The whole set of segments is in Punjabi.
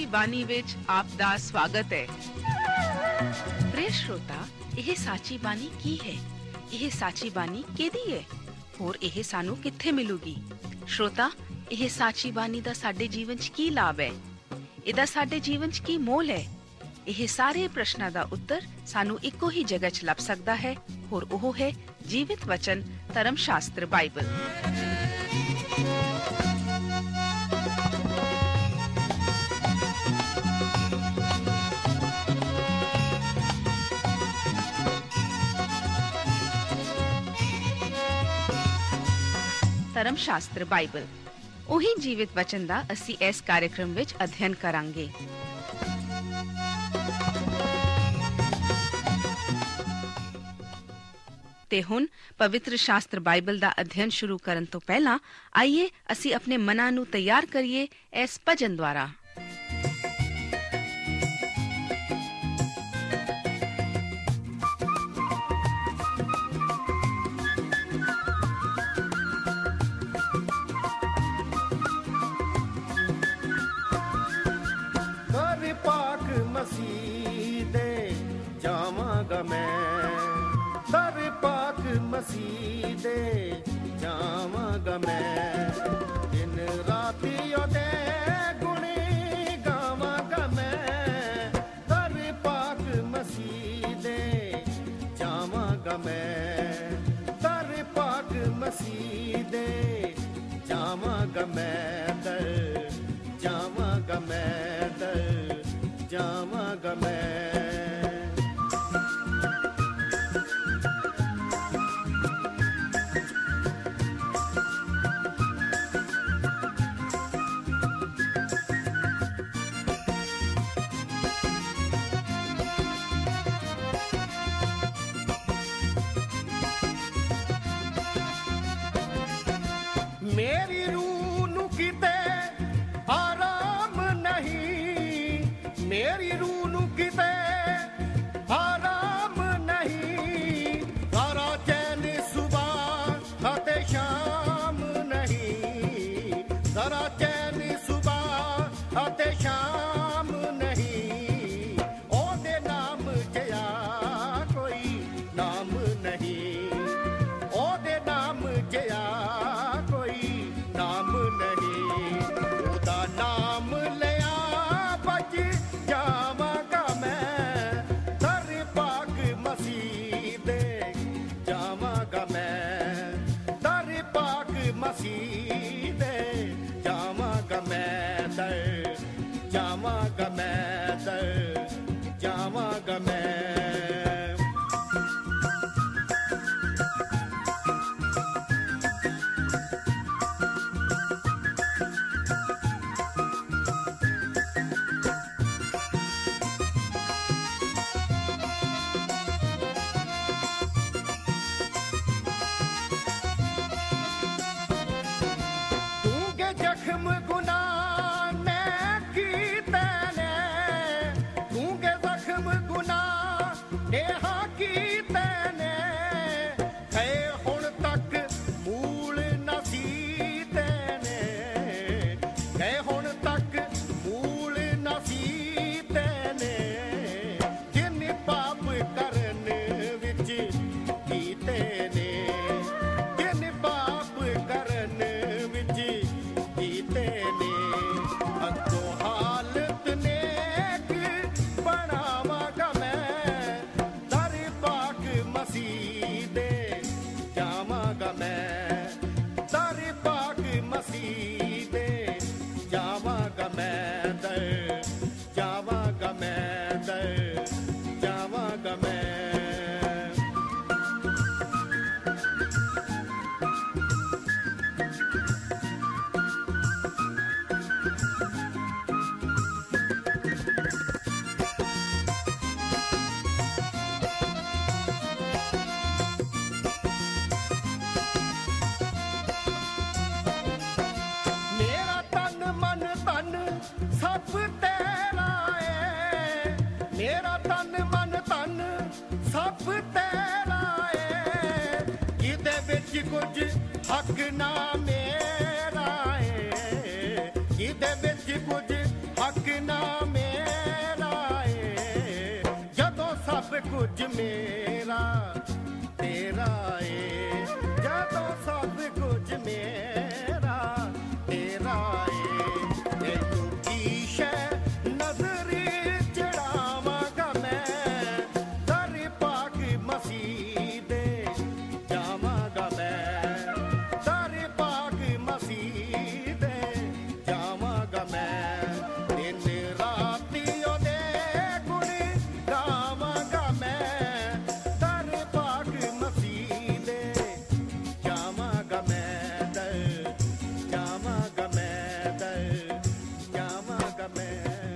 ਸਾਚੀ ਬਾਣੀ ਵਿੱਚ ਆਪ ਦਾ ਸਵਾਗਤ ਹੈ। प्रिय श्रोता, ਇਹ ਸਾਚੀ ਬਾਣੀ ਕੀ ਹੈ? ਇਹ ਸਾਚੀ ਬਾਣੀ ਕਿਹਦੀ ਹੈ? ਹੋਰ ਇਹ ਸਾਨੂੰ ਕਿੱਥੇ ਮਿਲੂਗੀ? श्रोता, ਇਹ ਸਾਚੀ ਬਾਣੀ ਦਾ ਸਾਡੇ ਜੀਵਨ 'ਚ ਕੀ ਲਾਭ ਹੈ? ਇਹਦਾ ਸਾਡੇ ਜੀਵਨ 'ਚ ਕੀ ਮੋਲ ਹੈ? ਇਹ ਸਾਰੇ ਪ੍ਰਸ਼ਨਾਂ ਦਾ ਉੱਤਰ ਸਾਨੂੰ ਇੱਕੋ ਹੀ ਜਗ੍ਹਾ 'ਚ ਲੱਭ ਸਕਦਾ ਹੈ, ਹੋਰ ਉਹ ਹੈ ਜੀਵਿਤ ਵਚਨ ਧਰਮ ਸ਼ਾਸਤਰ ਬਾਈਬਲ। ਧਰਮ ਸ਼ਾਸਤਰ ਬਾਈਬਲ ਉਹੀ ਜੀਵਿਤ ਵਚਨ ਦਾ ਅਸੀਂ ਇਸ ਕਾਰਜਕ੍ਰਮ ਵਿੱਚ ਅਧਿਐਨ ਕਰਾਂਗੇ। ਤੇ ਹੁਣ ਪਵਿੱਤਰ ਸ਼ਾਸਤਰ ਬਾਈਬਲ ਦਾ ਅਧਿਐਨ ਸ਼ੁਰੂ ਕਰਨ ਤੋਂ ਪਹਿਲਾਂ ਆਈਏ ਅਸੀਂ ਆਪਣੇ ਮਨਾਂ ਨੂੰ ਤਿਆਰ ਕਰੀਏ ਇਸ ਭਜਨ ਦੁਆਰਾ। ਮਸੀਹ ਦੇ ਜਾਵਾਂਗਾ ਮੈਂ, ਦਿਨ ਰਾਤੀ ਉਹਦੇ ਗੁਣੀ ਗਾਵਾਂਗਾ ਮੈਂ। ਦਰ ਪਾਕ ਮਸੀਹ ਦੇ ਜਾਵਾਂਗਾ ਮੈਂ, ਦਰ ਪਾਕ ਮਸੀਹ ਦੇ ਜਾਵਾਂਗਾ ਮੈਂ, ਦਰ ਜਾਵਾਂਗਾ ਮੈਂ, ਦਰ ਜਾਵਾਂਗਾ ਮੈਂ। ਮੇਰੀ ਰੂਹ ਨੂੰ ਕਿਤੇ ਆਰਾਮ ਨਹੀਂ, ਮੇਰੀ ਰੂਹ ਨੂੰ ਕਿਤੇ ਆਰਾਮ ਨਹੀਂ, ਸਾਰਾ ਚੈਨ ਸੁਬਾਹ ਅਤੇ ਸ਼ਾਮ ਨਹੀਂ, ਸਾਰਾ ਚੈਨ ਸੁਬਾਹ ਅਤੇ ਸ਼ਾਮ ਨਹੀਂ। ਉਹਦੇ ਨਾਮ ਜਿਹਾ ਕੋਈ ਨਾਮ ਨਹੀਂ, ਉਹਦੇ ਨਾਮ ਜਿਹਾ ਨਾਮ ਨਹੀਂ। ਉਹਦਾ ਨਾਮ ਲਿਆ ਬਚ ਜਾਵਾਂਗਾ ਮੈਂ, ਦਰ ਪਾਕ ਮਸੀਹ ਦੇ ਜਾਵਾਂਗਾ ਮੈਂ, ਦਰ ਪਾਕ ਮਸੀਹ ਦੇ ਜਾਵਾਂਗਾ ਮੈਂ, ਦਰ ਜਾਵਾਂਗਾ ਮੈਂ, ਦਰ ਜਾਵਾਂਗਾ ਮੈਂ। ਜ਼ਖਮ ਗੁਨਾਹ ਨੇ ਕੀਤੇ ਨੇ, ਤੂੰਗੇ ਜ਼ਖਮ ਗੁਨਾਹ ਨੇਹਾ ਕੀਤੇ ਨੇ, ਗਏ ਹੁਣ ਤੱਕ ਮੂਲ ਨਸੀਤੇ ਨੇ, ਗਏ ਹੁਣ ਤੱਕ ਮੂਲ ਨਸੀਤੇ ਨੇ। ਜਿਨ ਪਾਪ ਕਰਨ ਵਿੱਚ ਕੀਤੇ ਨੇ, ਜਿਨ ਪਾਪ ਕਰਨ ਵਿੱਚ ਕੀਤੇ ਨੇ, ਅੱਗੋਂ ਹਾਲਤ ਨੇਕ ਬਣਾਵਾਂਗਾ ਮੈਂ, ਦਰ ਪਾਕ ਮਸੀਹ ਦੇ ਜਾਵਾਂਗਾ ਮੈਂ, ਦਰ ਪਾਕ ਮਸੀਹ ਦੇ ਜਾਵਾਂਗਾ ਮੈਂ, ਦਰ ਜਾਵਾਂਗਾ ਮੈਂ, ਦਰ ਜਾਵਾਂਗਾ ਮੈਂ। ਮੇਰਾ ਤਨ ਮਨ ਧਨ ਸਭ ਤੇਰਾ ਏ, ਮੇਰਾ ਤਨ ਮਨ ਧਨ ਸਭ ਤੇਰਾ ਏ, ਇਹਦੇ ਵਿੱਚ ਕੁਝ ਹੱਕ ਨਾ ਮੇਰਾ ਏ, ਇਹਦੇ ਵਿੱਚ ਕੁਝ ਹੱਕ ਨਾ ਕੁਝ ਮੇਰਾ ਤੇਰਾ ਏ, ਜਦੋਂ ਸਭ ਕੁਝ ਮੇਰਾ ਤੇਰਾ ਏ। ਇਹ ਝੂਠੀ ਸ਼ੈ ਨਜ਼ਰ ਚੜਾਵਾਂਗਾ ਮੈਂ, ਦਰ ਪਾਕ ਮਸੀਹ ਦੇ ਜਾਵਾਂਗਾ ਮੈਂ, ਦਰ ਪਾਕ ਮਸੀਹ ਦੇ ਜਾਵਾਂਗਾ ਮੈਂ। ਦਿਨ ਰਾਤੀ ਉਹਦੇ ਗੁਣ ਗਾਵਾਂਗਾ ਮੈਂ, ਦਰ ਪਾਕ ਮਸੀਹ ਦੇ ਜਾਵਾਂਗਾ ਮੈਂ, ਦਰ ਜਾਵਾਂਗਾ ਮੈਂ, ਦਰ ਜਾਵਾਂਗਾ ਮੈਂ।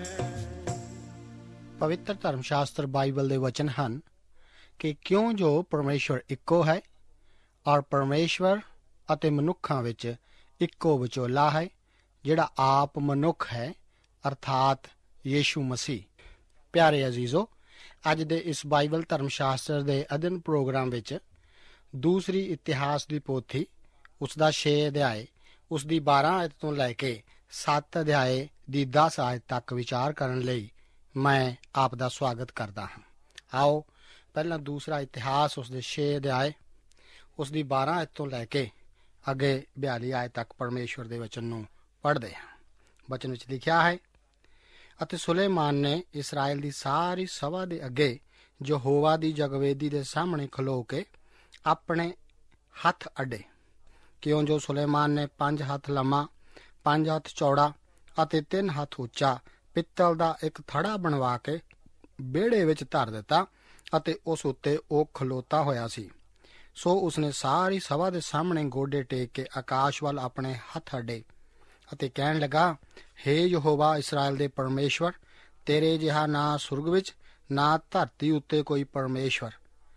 ਪਵਿੱਤਰ ਧਰਮ ਸ਼ਾਸਤਰ ਬਾਈਬਲ ਦੇ ਵਚਨ ਹਨ ਕਿ ਕਿਉਂ ਜੋ ਪਰਮੇਸ਼ਵਰ ਇੱਕੋ ਹੈ ਔਰ ਪਰਮੇਸ਼ਵਰ ਅਤੇ ਮਨੁੱਖਾਂ ਵਿੱਚ ਇੱਕੋ ਵਿਚੋਲਾ ਹੈ, ਜਿਹੜਾ ਆਪ ਮਨੁੱਖ ਹੈ ਅਰਥਾਤ ਯੀਸ਼ੂ ਮਸੀਹ। ਪਿਆਰੇ ਅਜ਼ੀਜ਼ੋ, ਅੱਜ ਦੇ ਇਸ ਬਾਈਬਲ ਧਰਮ ਸ਼ਾਸਤਰ ਦੇ ਅਧਿਐਨ ਪ੍ਰੋਗਰਾਮ ਵਿੱਚ ਦੂਸਰੀ ਇਤਿਹਾਸ ਦੀ ਪੋਥੀ ਉਸ ਦਾ 6 ਅਧਿਆਏ ਉਸ ਦੀ 12 ਆਇਤ ਤੋਂ ਲੈ ਕੇ 7 ਅਧਿਆਏ ਦੀ 10 ਆਇਤ ਤੱਕ ਵਿਚਾਰ ਕਰਨ ਲਈ ਮੈਂ ਆਪ ਦਾ ਸਵਾਗਤ ਕਰਦਾ ਹਾਂ। ਆਓ ਪਹਿਲਾਂ ਦੂਸਰਾ ਇਤਿਹਾਸ ਉਸ ਦੇ 6 ਅਧਿਆਏ ਉਸ ਦੀ 12 ਆਇਤ ਤੋਂ ਲੈ ਕੇ ਅੱਗੇ 42 ਆਇਤ ਤੱਕ ਪਰਮੇਸ਼ਵਰ ਦੇ ਵਚਨ ਨੂੰ ਪੜ੍ਹਦੇ ਹਾਂ। ਵਚਨ ਵਿੱਚ ਲਿਖਿਆ ਹੈ, ਅਤੇ ਸੁਲੇਮਾਨ ਨੇ ਇਸਰਾਇਲ ਦੀ ਸਾਰੀ ਸਭਾ ਦੇ ਅੱਗੇ ਯਹੋਵਾ ਦੀ ਜਗਵੇਦੀ ਦੇ ਸਾਹਮਣੇ ਖਲੋ ਕੇ ਆਪਣੇ ਹੱਥ ਅੱਡੇ। ਕਿਉਂ ਜੋ ਸੁਲੇਮਾਨ ਨੇ 5 ਹੱਥ ਲੰਮਾ, 5 ਹੱਥ ਚੌੜਾ ਅਤੇ 3 ਹੱਥ ਉੱਚਾ ਪਿੱਤਲ ਦਾ ਇੱਕ ਥੜਾ ਬਣਵਾ ਕੇ ਵਿਹੜੇ ਵਿੱਚ ਧਰ ਦਿੱਤਾ ਅਤੇ ਉਸ ਉੱਤੇ ਉਹ ਖਲੋਤਾ ਹੋਇਆ ਸੀ। ਸੋ ਉਸਨੇ ਸਾਰੀ ਸਭਾ ਦੇ ਸਾਹਮਣੇ ਗੋਡੇ ਟੇਕ ਕੇ ਆਕਾਸ਼ ਵੱਲ ਆਪਣੇ ਹੱਥ ਅੱਡੇ ਅਤੇ ਕਹਿਣ ਲੱਗਾ, ਹੇ ਯਹੋਵਾ ਇਸਰਾਇਲ ਦੇ ਪਰਮੇਸ਼ਵਰ, ਤੇਰੇ ਜਿਹਾ ਨਾ ਸੁਰਗ ਵਿੱਚ ਨਾ ਧਰਤੀ ਉੱਤੇ ਕੋਈ ਪਰਮੇਸ਼ਵਰ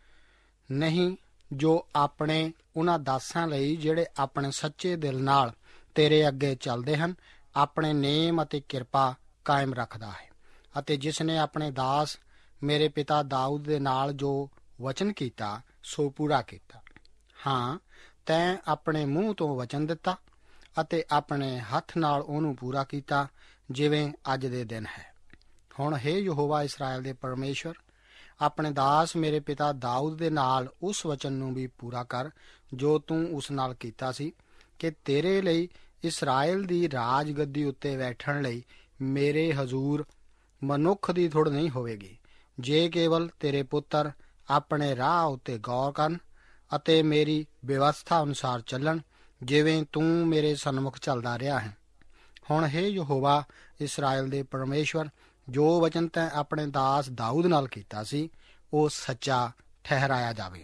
ਨਹੀਂ, ਜੋ ਆਪਣੇ ਉਹਨਾਂ ਦਾਸਾਂ ਲਈ ਜਿਹੜੇ ਆਪਣੇ ਸੱਚੇ ਦਿਲ ਨਾਲ ਤੇਰੇ ਅੱਗੇ ਚੱਲਦੇ ਹਨ ਆਪਣੇ ਨੇਮ ਅਤੇ ਕਿਰਪਾ ਕਾਇਮ ਰੱਖਦਾ ਹੈ, ਅਤੇ ਜਿਸ ਨੇ ਆਪਣੇ ਦਾਸ ਮੇਰੇ ਪਿਤਾ ਦਾਊਦ ਦੇ ਨਾਲ ਜੋ ਵਚਨ ਕੀਤਾ ਸੋ ਪੂਰਾ ਕੀਤਾ। ਹਾਂ, ਤੈਂ ਆਪਣੇ ਮੂੰਹ ਤੋਂ ਵਚਨ ਦਿੱਤਾ ਅਤੇ ਆਪਣੇ ਹੱਥ ਨਾਲ ਉਹਨੂੰ ਪੂਰਾ ਕੀਤਾ, ਜਿਵੇਂ ਅੱਜ ਦੇ ਦਿਨ ਹੈ। ਹੁਣ ਹੇ ਯਹੋਵਾ ਇਸਰਾਇਲ ਦੇ ਪਰਮੇਸ਼ਵਰ, ਆਪਣੇ ਦਾਸ ਮੇਰੇ ਪਿਤਾ ਦਾਊਦ ਦੇ ਨਾਲ ਉਸ ਵਚਨ ਨੂੰ ਵੀ ਪੂਰਾ ਕਰ ਜੋ ਤੂੰ ਉਸ ਨਾਲ ਕੀਤਾ ਸੀ, ਕਿ ਤੇਰੇ ਲਈ ਇਸਰਾਇਲ ਦੀ ਰਾਜ ਗੱਦੀ ਉੱਤੇ ਬੈਠਣ ਲਈ ਮੇਰੇ ਹਜ਼ੂਰ ਮਨੁੱਖ ਦੀ ਥੁੜ ਨਹੀਂ ਹੋਵੇਗੀ, ਜੇ ਕੇਵਲ ਤੇਰੇ ਪੁੱਤਰ ਆਪਣੇ ਰਾਹ ਉੱਤੇ ਗੌਰ ਕਰਨ ਅਤੇ ਮੇਰੀ ਵਿਵਸਥਾ ਅਨੁਸਾਰ ਚੱਲਣ, ਜਿਵੇਂ ਤੂੰ ਮੇਰੇ ਸਨਮੁਖ ਚੱਲਦਾ ਰਿਹਾ ਹੈ। ਹੁਣ ਹੇ ਯਹੋਵਾ ਇਸਰਾਇਲ ਦੇ ਪਰਮੇਸ਼ਵਰ, ਜੋ ਵਚਨ ਤੈਂ ਆਪਣੇ ਦਾਸ ਦਾਊਦ ਨਾਲ ਕੀਤਾ ਸੀ ਉਹ ਸੱਚਾ ਠਹਿਰਾਇਆ ਜਾਵੇ।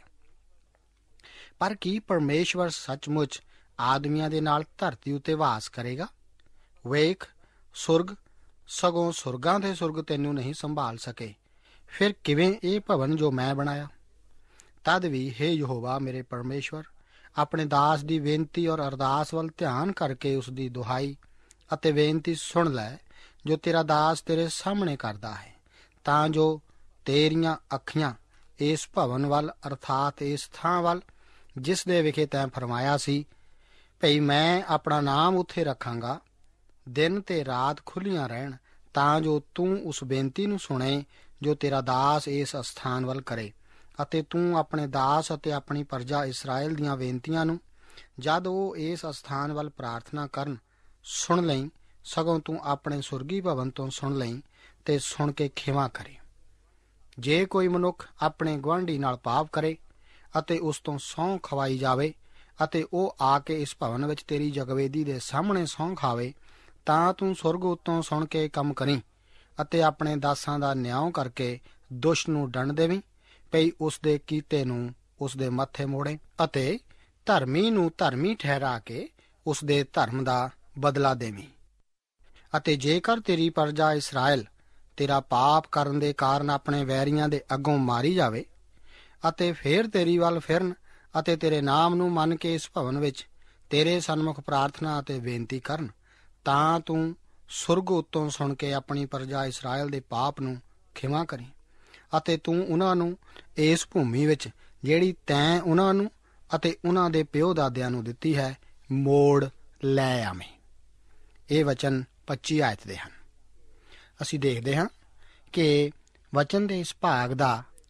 ਪਰ ਕੀ ਪਰਮੇਸ਼ਵਰ ਸੱਚਮੁੱਚ ਆਦਮੀਆਂ ਦੇ ਨਾਲ ਧਰਤੀ ਉੱਤੇ ਵਾਸ ਕਰੇਗਾ? ਵੇਖ, ਸੁਰਗ ਸਗੋਂ ਸੁਰਗਾਂ ਦੇ ਸੁਰਗ ਤੈਨੂੰ ਨਹੀਂ ਸੰਭਾਲ ਸਕੇ, ਫਿਰ ਕਿਵੇਂ ਇਹ ਭਵਨ ਜੋ ਮੈਂ ਬਣਾਇਆ? ਤਦ ਵੀ ਹੇ ਯਹੋਵਾ ਮੇਰੇ ਪਰਮੇਸ਼ਵਰ, ਆਪਣੇ ਦਾਸ ਦੀ ਬੇਨਤੀ ਔਰ ਅਰਦਾਸ ਵੱਲ ਧਿਆਨ ਕਰਕੇ ਉਸ ਦੀ ਦੁਹਾਈ ਅਤੇ ਬੇਨਤੀ ਸੁਣ ਲੈ ਜੋ ਤੇਰਾ ਦਾਸ ਤੇਰੇ ਸਾਹਮਣੇ ਕਰਦਾ ਹੈ, ਤਾਂ ਜੋ ਤੇਰੀਆਂ ਅੱਖੀਆਂ ਇਸ ਭਵਨ ਵੱਲ ਅਰਥਾਤ ਇਸ ਥਾਂ ਵੱਲ ਜਿਸ ਦੇ ਵਿਖੇ ਤੈਂ ਫਰਮਾਇਆ ਸੀ ਭਈ ਮੈਂ ਆਪਣਾ ਨਾਮ ਉੱਥੇ ਰੱਖਾਂਗਾ, ਦਿਨ ਤੇ ਰਾਤ ਖੁੱਲੀਆਂ ਰਹਿਣ, ਤਾਂ ਜੋ ਤੂੰ ਉਸ ਬੇਨਤੀ ਨੂੰ ਸੁਣੇ ਜੋ ਤੇਰਾ ਦਾਸ ਇਸ ਅਸਥਾਨ ਵੱਲ ਕਰੇ, ਅਤੇ ਤੂੰ ਆਪਣੇ ਦਾਸ ਅਤੇ ਆਪਣੀ ਪਰਜਾ ਇਸਰਾਇਲ ਦੀਆਂ ਬੇਨਤੀਆਂ ਨੂੰ ਜਦ ਉਹ ਇਸ ਅਸਥਾਨ ਵੱਲ ਪ੍ਰਾਰਥਨਾ ਕਰਨ ਸੁਣ ਲਈ, ਸਗੋਂ ਤੂੰ ਆਪਣੇ ਸੁਰਗੀ ਭਵਨ ਤੋਂ ਸੁਣ ਲਈ ਤੇ ਸੁਣ ਕੇ ਖਿਮਾ ਕਰੇ। ਜੇ ਕੋਈ ਮਨੁੱਖ ਆਪਣੇ ਗੁਆਂਢੀ ਨਾਲ ਪਾਪ ਕਰੇ ਅਤੇ ਉਸ ਤੋਂ ਸਹੁੰ ਖਵਾਈ ਜਾਵੇ ਅਤੇ ਉਹ ਆ ਕੇ ਇਸ ਭਵਨ ਵਿੱਚ ਤੇਰੀ ਜਗਵੇਦੀ ਦੇ ਸਾਹਮਣੇ ਸਹੁੰ ਖਾਵੇ, ਤਾਂ ਤੂੰ ਸੁਰਗ ਉੱਤੋਂ ਸੁਣ ਕੇ ਕੰਮ ਕਰੀਂ ਅਤੇ ਆਪਣੇ ਦਾਸਾਂ ਦਾ ਨਿਆਂ ਕਰਕੇ ਦੁਸ਼ਟ ਨੂੰ ਦੰਡ ਦੇਵੀਂ, ਪਈ ਉਸ ਦੇ ਕੀਤੇ ਨੂੰ ਉਸ ਦੇ ਮੱਥੇ ਮੋੜੇ, ਅਤੇ ਧਰਮੀ ਨੂੰ ਧਰਮੀ ਠਹਿਰਾ ਕੇ ਉਸ ਦੇ ਧਰਮ ਦਾ ਬਦਲਾ ਦੇਵੀਂ। ਅਤੇ ਜੇਕਰ ਤੇਰੀ ਪਰਜਾ ਇਸਰਾਇਲ ਤੇਰਾ ਪਾਪ ਕਰਨ ਦੇ ਕਾਰਨ ਆਪਣੇ ਵੈਰੀਆਂ ਦੇ ਅੱਗੋਂ ਮਾਰੀ ਜਾਵੇ ਅਤੇ ਫੇਰ ਤੇਰੀ ਵੱਲ ਫਿਰਨ ਅਤੇ ਤੇਰੇ ਨਾਮ ਨੂੰ ਮੰਨ ਕੇ ਇਸ ਭਵਨ ਵਿੱਚ ਤੇਰੇ ਸਨਮੁਖ ਪ੍ਰਾਰਥਨਾ ਅਤੇ ਬੇਨਤੀ ਕਰਨ, ਤਾਂ ਤੂੰ ਸੁਰਗ ਉੱਤੋਂ ਸੁਣ ਕੇ ਆਪਣੀ ਪਰਜਾ ਇਸਰਾਇਲ ਦੇ ਪਾਪ ਨੂੰ ਖਿਮਾ ਕਰੀਂ, ਅਤੇ ਤੂੰ ਉਹਨਾਂ ਨੂੰ ਇਸ ਭੂਮੀ ਵਿੱਚ ਜਿਹੜੀ ਤੈਂ ਉਹਨਾਂ ਨੂੰ ਅਤੇ ਉਹਨਾਂ ਦੇ ਪਿਓ ਦਾਦਿਆਂ ਨੂੰ ਦਿੱਤੀ ਹੈ ਮੋੜ ਲੈ ਆਵੇਂ। ਇਹ ਵਚਨ 25 ਆਇਤ ਦੇ ਹਨ। ਅਸੀਂ ਦੇਖਦੇ ਹਾਂ ਕਿ ਵਚਨ ਦੇ ਇਸ ਭਾਗ ਦਾ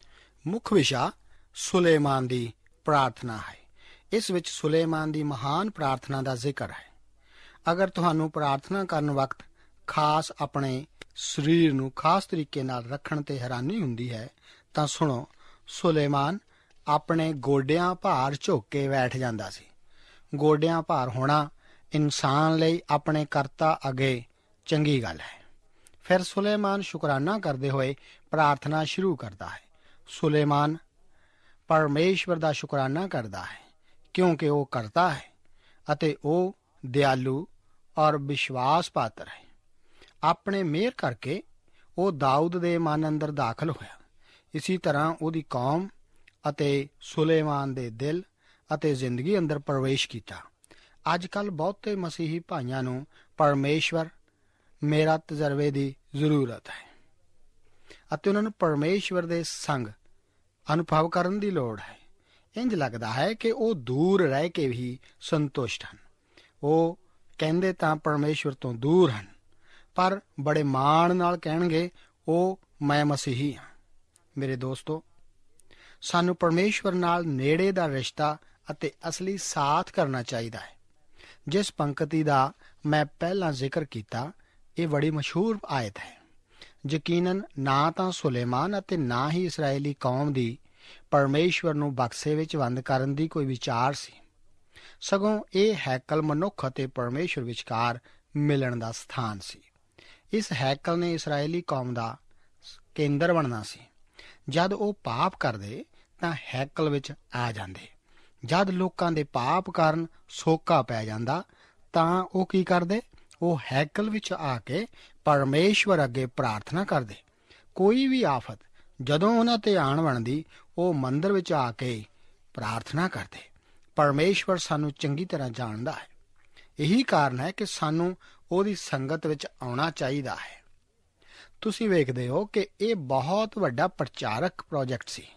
ਮੁੱਖ ਵਿਸ਼ਾ ਸੁਲੇਮਾਨ ਦੀ ਪ੍ਰਾਰਥਨਾ ਹੈ। ਇਸ ਵਿੱਚ ਸੁਲੇਮਾਨ ਦੀ ਮਹਾਨ ਪ੍ਰਾਰਥਨਾ ਦਾ ਜ਼ਿਕਰ ਹੈ। ਅਗਰ ਤੁਹਾਨੂੰ ਪ੍ਰਾਰਥਨਾ ਕਰਨ ਵਕਤ ਖਾਸ ਆਪਣੇ ਸਰੀਰ ਨੂੰ ਖਾਸ ਤਰੀਕੇ ਨਾਲ ਰੱਖਣ ਤੇ ਹੈਰਾਨੀ ਹੁੰਦੀ ਹੈ ਤਾਂ ਸੁਣੋ, ਸੁਲੇਮਾਨ ਆਪਣੇ ਗੋਡਿਆਂ ਭਾਰ ਝੁੱਕ ਕੇ ਬੈਠ ਜਾਂਦਾ ਸੀ। ਗੋਡਿਆਂ ਭਾਰ ਹੋਣਾ ਇਨਸਾਨ ਲਈ ਆਪਣੇ ਕਰਤਾ ਅੱਗੇ ਚੰਗੀ ਗੱਲ ਹੈ। ਫਿਰ ਸੁਲੇਮਾਨ ਸ਼ੁਕਰਾਨਾ ਕਰਦੇ ਹੋਏ ਪ੍ਰਾਰਥਨਾ ਸ਼ੁਰੂ ਕਰਦਾ ਹੈ। ਸੁਲੇਮਾਨ ਪਰਮੇਸ਼ਵਰ ਦਾ ਸ਼ੁਕਰਾਨਾ ਕਰਦਾ ਹੈ ਕਿਉਂਕਿ ਉਹ ਕਰਤਾ ਹੈ ਅਤੇ ਉਹ ਦਿਆਲੂ ਔਰ ਵਿਸ਼ਵਾਸ ਪਾਤਰ ਹੈ। ਆਪਣੇ ਮਿਹਰ ਕਰਕੇ ਉਹ ਦਾਊਦ ਦੇ ਮਨ ਅੰਦਰ ਦਾਖਲ ਹੋਇਆ। ਇਸੀ ਤਰ੍ਹਾਂ ਉਹਦੀ ਕੌਮ ਅਤੇ ਸੁਲੇਮਾਨ ਦੇ ਦਿਲ ਅਤੇ ਜ਼ਿੰਦਗੀ ਅੰਦਰ ਪ੍ਰਵੇਸ਼ ਕੀਤਾ। ਅੱਜ ਕੱਲ੍ਹ ਬਹੁਤੇ ਮਸੀਹੀ ਭਾਈਆਂ ਨੂੰ ਪਰਮੇਸ਼ਵਰ ਮੇਰਾ ਤਜਰਬੇ ਦੀ ਜ਼ਰੂਰਤ ਹੈ ਅਤੇ ਉਹਨਾਂ ਨੂੰ ਪਰਮੇਸ਼ਵਰ ਦੇ ਸੰਗ ਅਨੁਭਵ ਕਰਨ ਦੀ ਲੋੜ ਹੈ। ਇੰਝ ਲੱਗਦਾ ਹੈ ਕਿ ਉਹ ਦੂਰ ਰਹਿ ਕੇ ਵੀ ਸੰਤੁਸ਼ਟ ਹਨ। ਉਹ ਕਹਿੰਦੇ ਤਾਂ ਪਰਮੇਸ਼ਵਰ ਤੋਂ ਦੂਰ ਹਨ, ਪਰ ਬੜੇ ਮਾਣ ਨਾਲ ਕਹਿਣਗੇ ਉਹ ਮੈਂ ਮਸੀਹੀ ਹਾਂ। ਮੇਰੇ ਦੋਸਤੋ, ਸਾਨੂੰ ਪਰਮੇਸ਼ਵਰ ਨਾਲ ਨੇੜੇ ਦਾ ਰਿਸ਼ਤਾ ਅਤੇ ਅਸਲੀ ਸਾਥ ਕਰਨਾ ਚਾਹੀਦਾ ਹੈ। ਜਿਸ ਪੰਕਤੀ ਦਾ ਮੈਂ ਪਹਿਲਾਂ ਜ਼ਿਕਰ ਕੀਤਾ, ਇਹ ਬੜੀ ਮਸ਼ਹੂਰ ਆਇਤ ਹੈ। ਯਕੀਨਨ ਨਾ ਤਾਂ ਸੁਲੇਮਾਨ ਅਤੇ ਨਾ ਹੀ ਇਸਰਾਏਲੀ ਕੌਮ ਦੀ ਪਰਮੇਸ਼ਵਰ ਨੂੰ ਬਕਸੇ ਵਿੱਚ ਬੰਦ ਕਰਨ ਦੀ ਕੋਈ ਵਿਚਾਰ ਸੀ, ਸਗੋਂ ਇਹ ਹੈਕਲ ਮਨੁੱਖ ਅਤੇ ਪਰਮੇਸ਼ਵਰ ਵਿਚਕਾਰ ਮਿਲਣ ਦਾ ਸਥਾਨ ਸੀ। ਇਸ ਹੈਕਲ ਨੇ ਇਸਰਾਏਲੀ ਕੌਮ ਦਾ ਕੇਂਦਰ ਬਣਨਾ ਸੀ। ਜਦ ਉਹ ਪਾਪ ਕਰਦੇ ਤਾਂ ਹੈਕਲ ਵਿੱਚ ਆ ਜਾਂਦੇ। ਜਦ ਲੋਕਾਂ ਦੇ ਪਾਪ ਕਾਰਨ ਸੋਕਾ ਪੈ ਜਾਂਦਾ ਤਾਂ ਉਹ ਕੀ ਕਰਦੇ? ਉਹ ਹੈਕਲ ਵਿੱਚ ਆ ਕੇ ਪਰਮੇਸ਼ਵਰ ਅੱਗੇ ਪ੍ਰਾਰਥਨਾ ਕਰਦੇ। ਕੋਈ ਵੀ ਆਫਤ ਜਦੋਂ ਉਹਨਾਂ ਤੇ ਆਣ ਬਣਦੀ, ਉਹ ਮੰਦਰ ਵਿੱਚ ਆ ਕੇ ਪ੍ਰਾਰਥਨਾ ਕਰਦੇ। ਪਰਮੇਸ਼ਵਰ ਸਾਨੂੰ ਚੰਗੀ ਤਰ੍ਹਾਂ ਜਾਣਦਾ ਹੈ। ਇਹੀ ਕਾਰਨ ਹੈ ਕਿ ਸਾਨੂੰ ਉਹਦੀ ਸੰਗਤ ਵਿੱਚ ਆਉਣਾ ਚਾਹੀਦਾ ਹੈ। ਤੁਸੀਂ ਵੇਖਦੇ ਹੋ ਕਿ ਇਹ ਬਹੁਤ ਵੱਡਾ ਪ੍ਰਚਾਰਕ ਪ੍ਰੋਜੈਕਟ ਸੀ।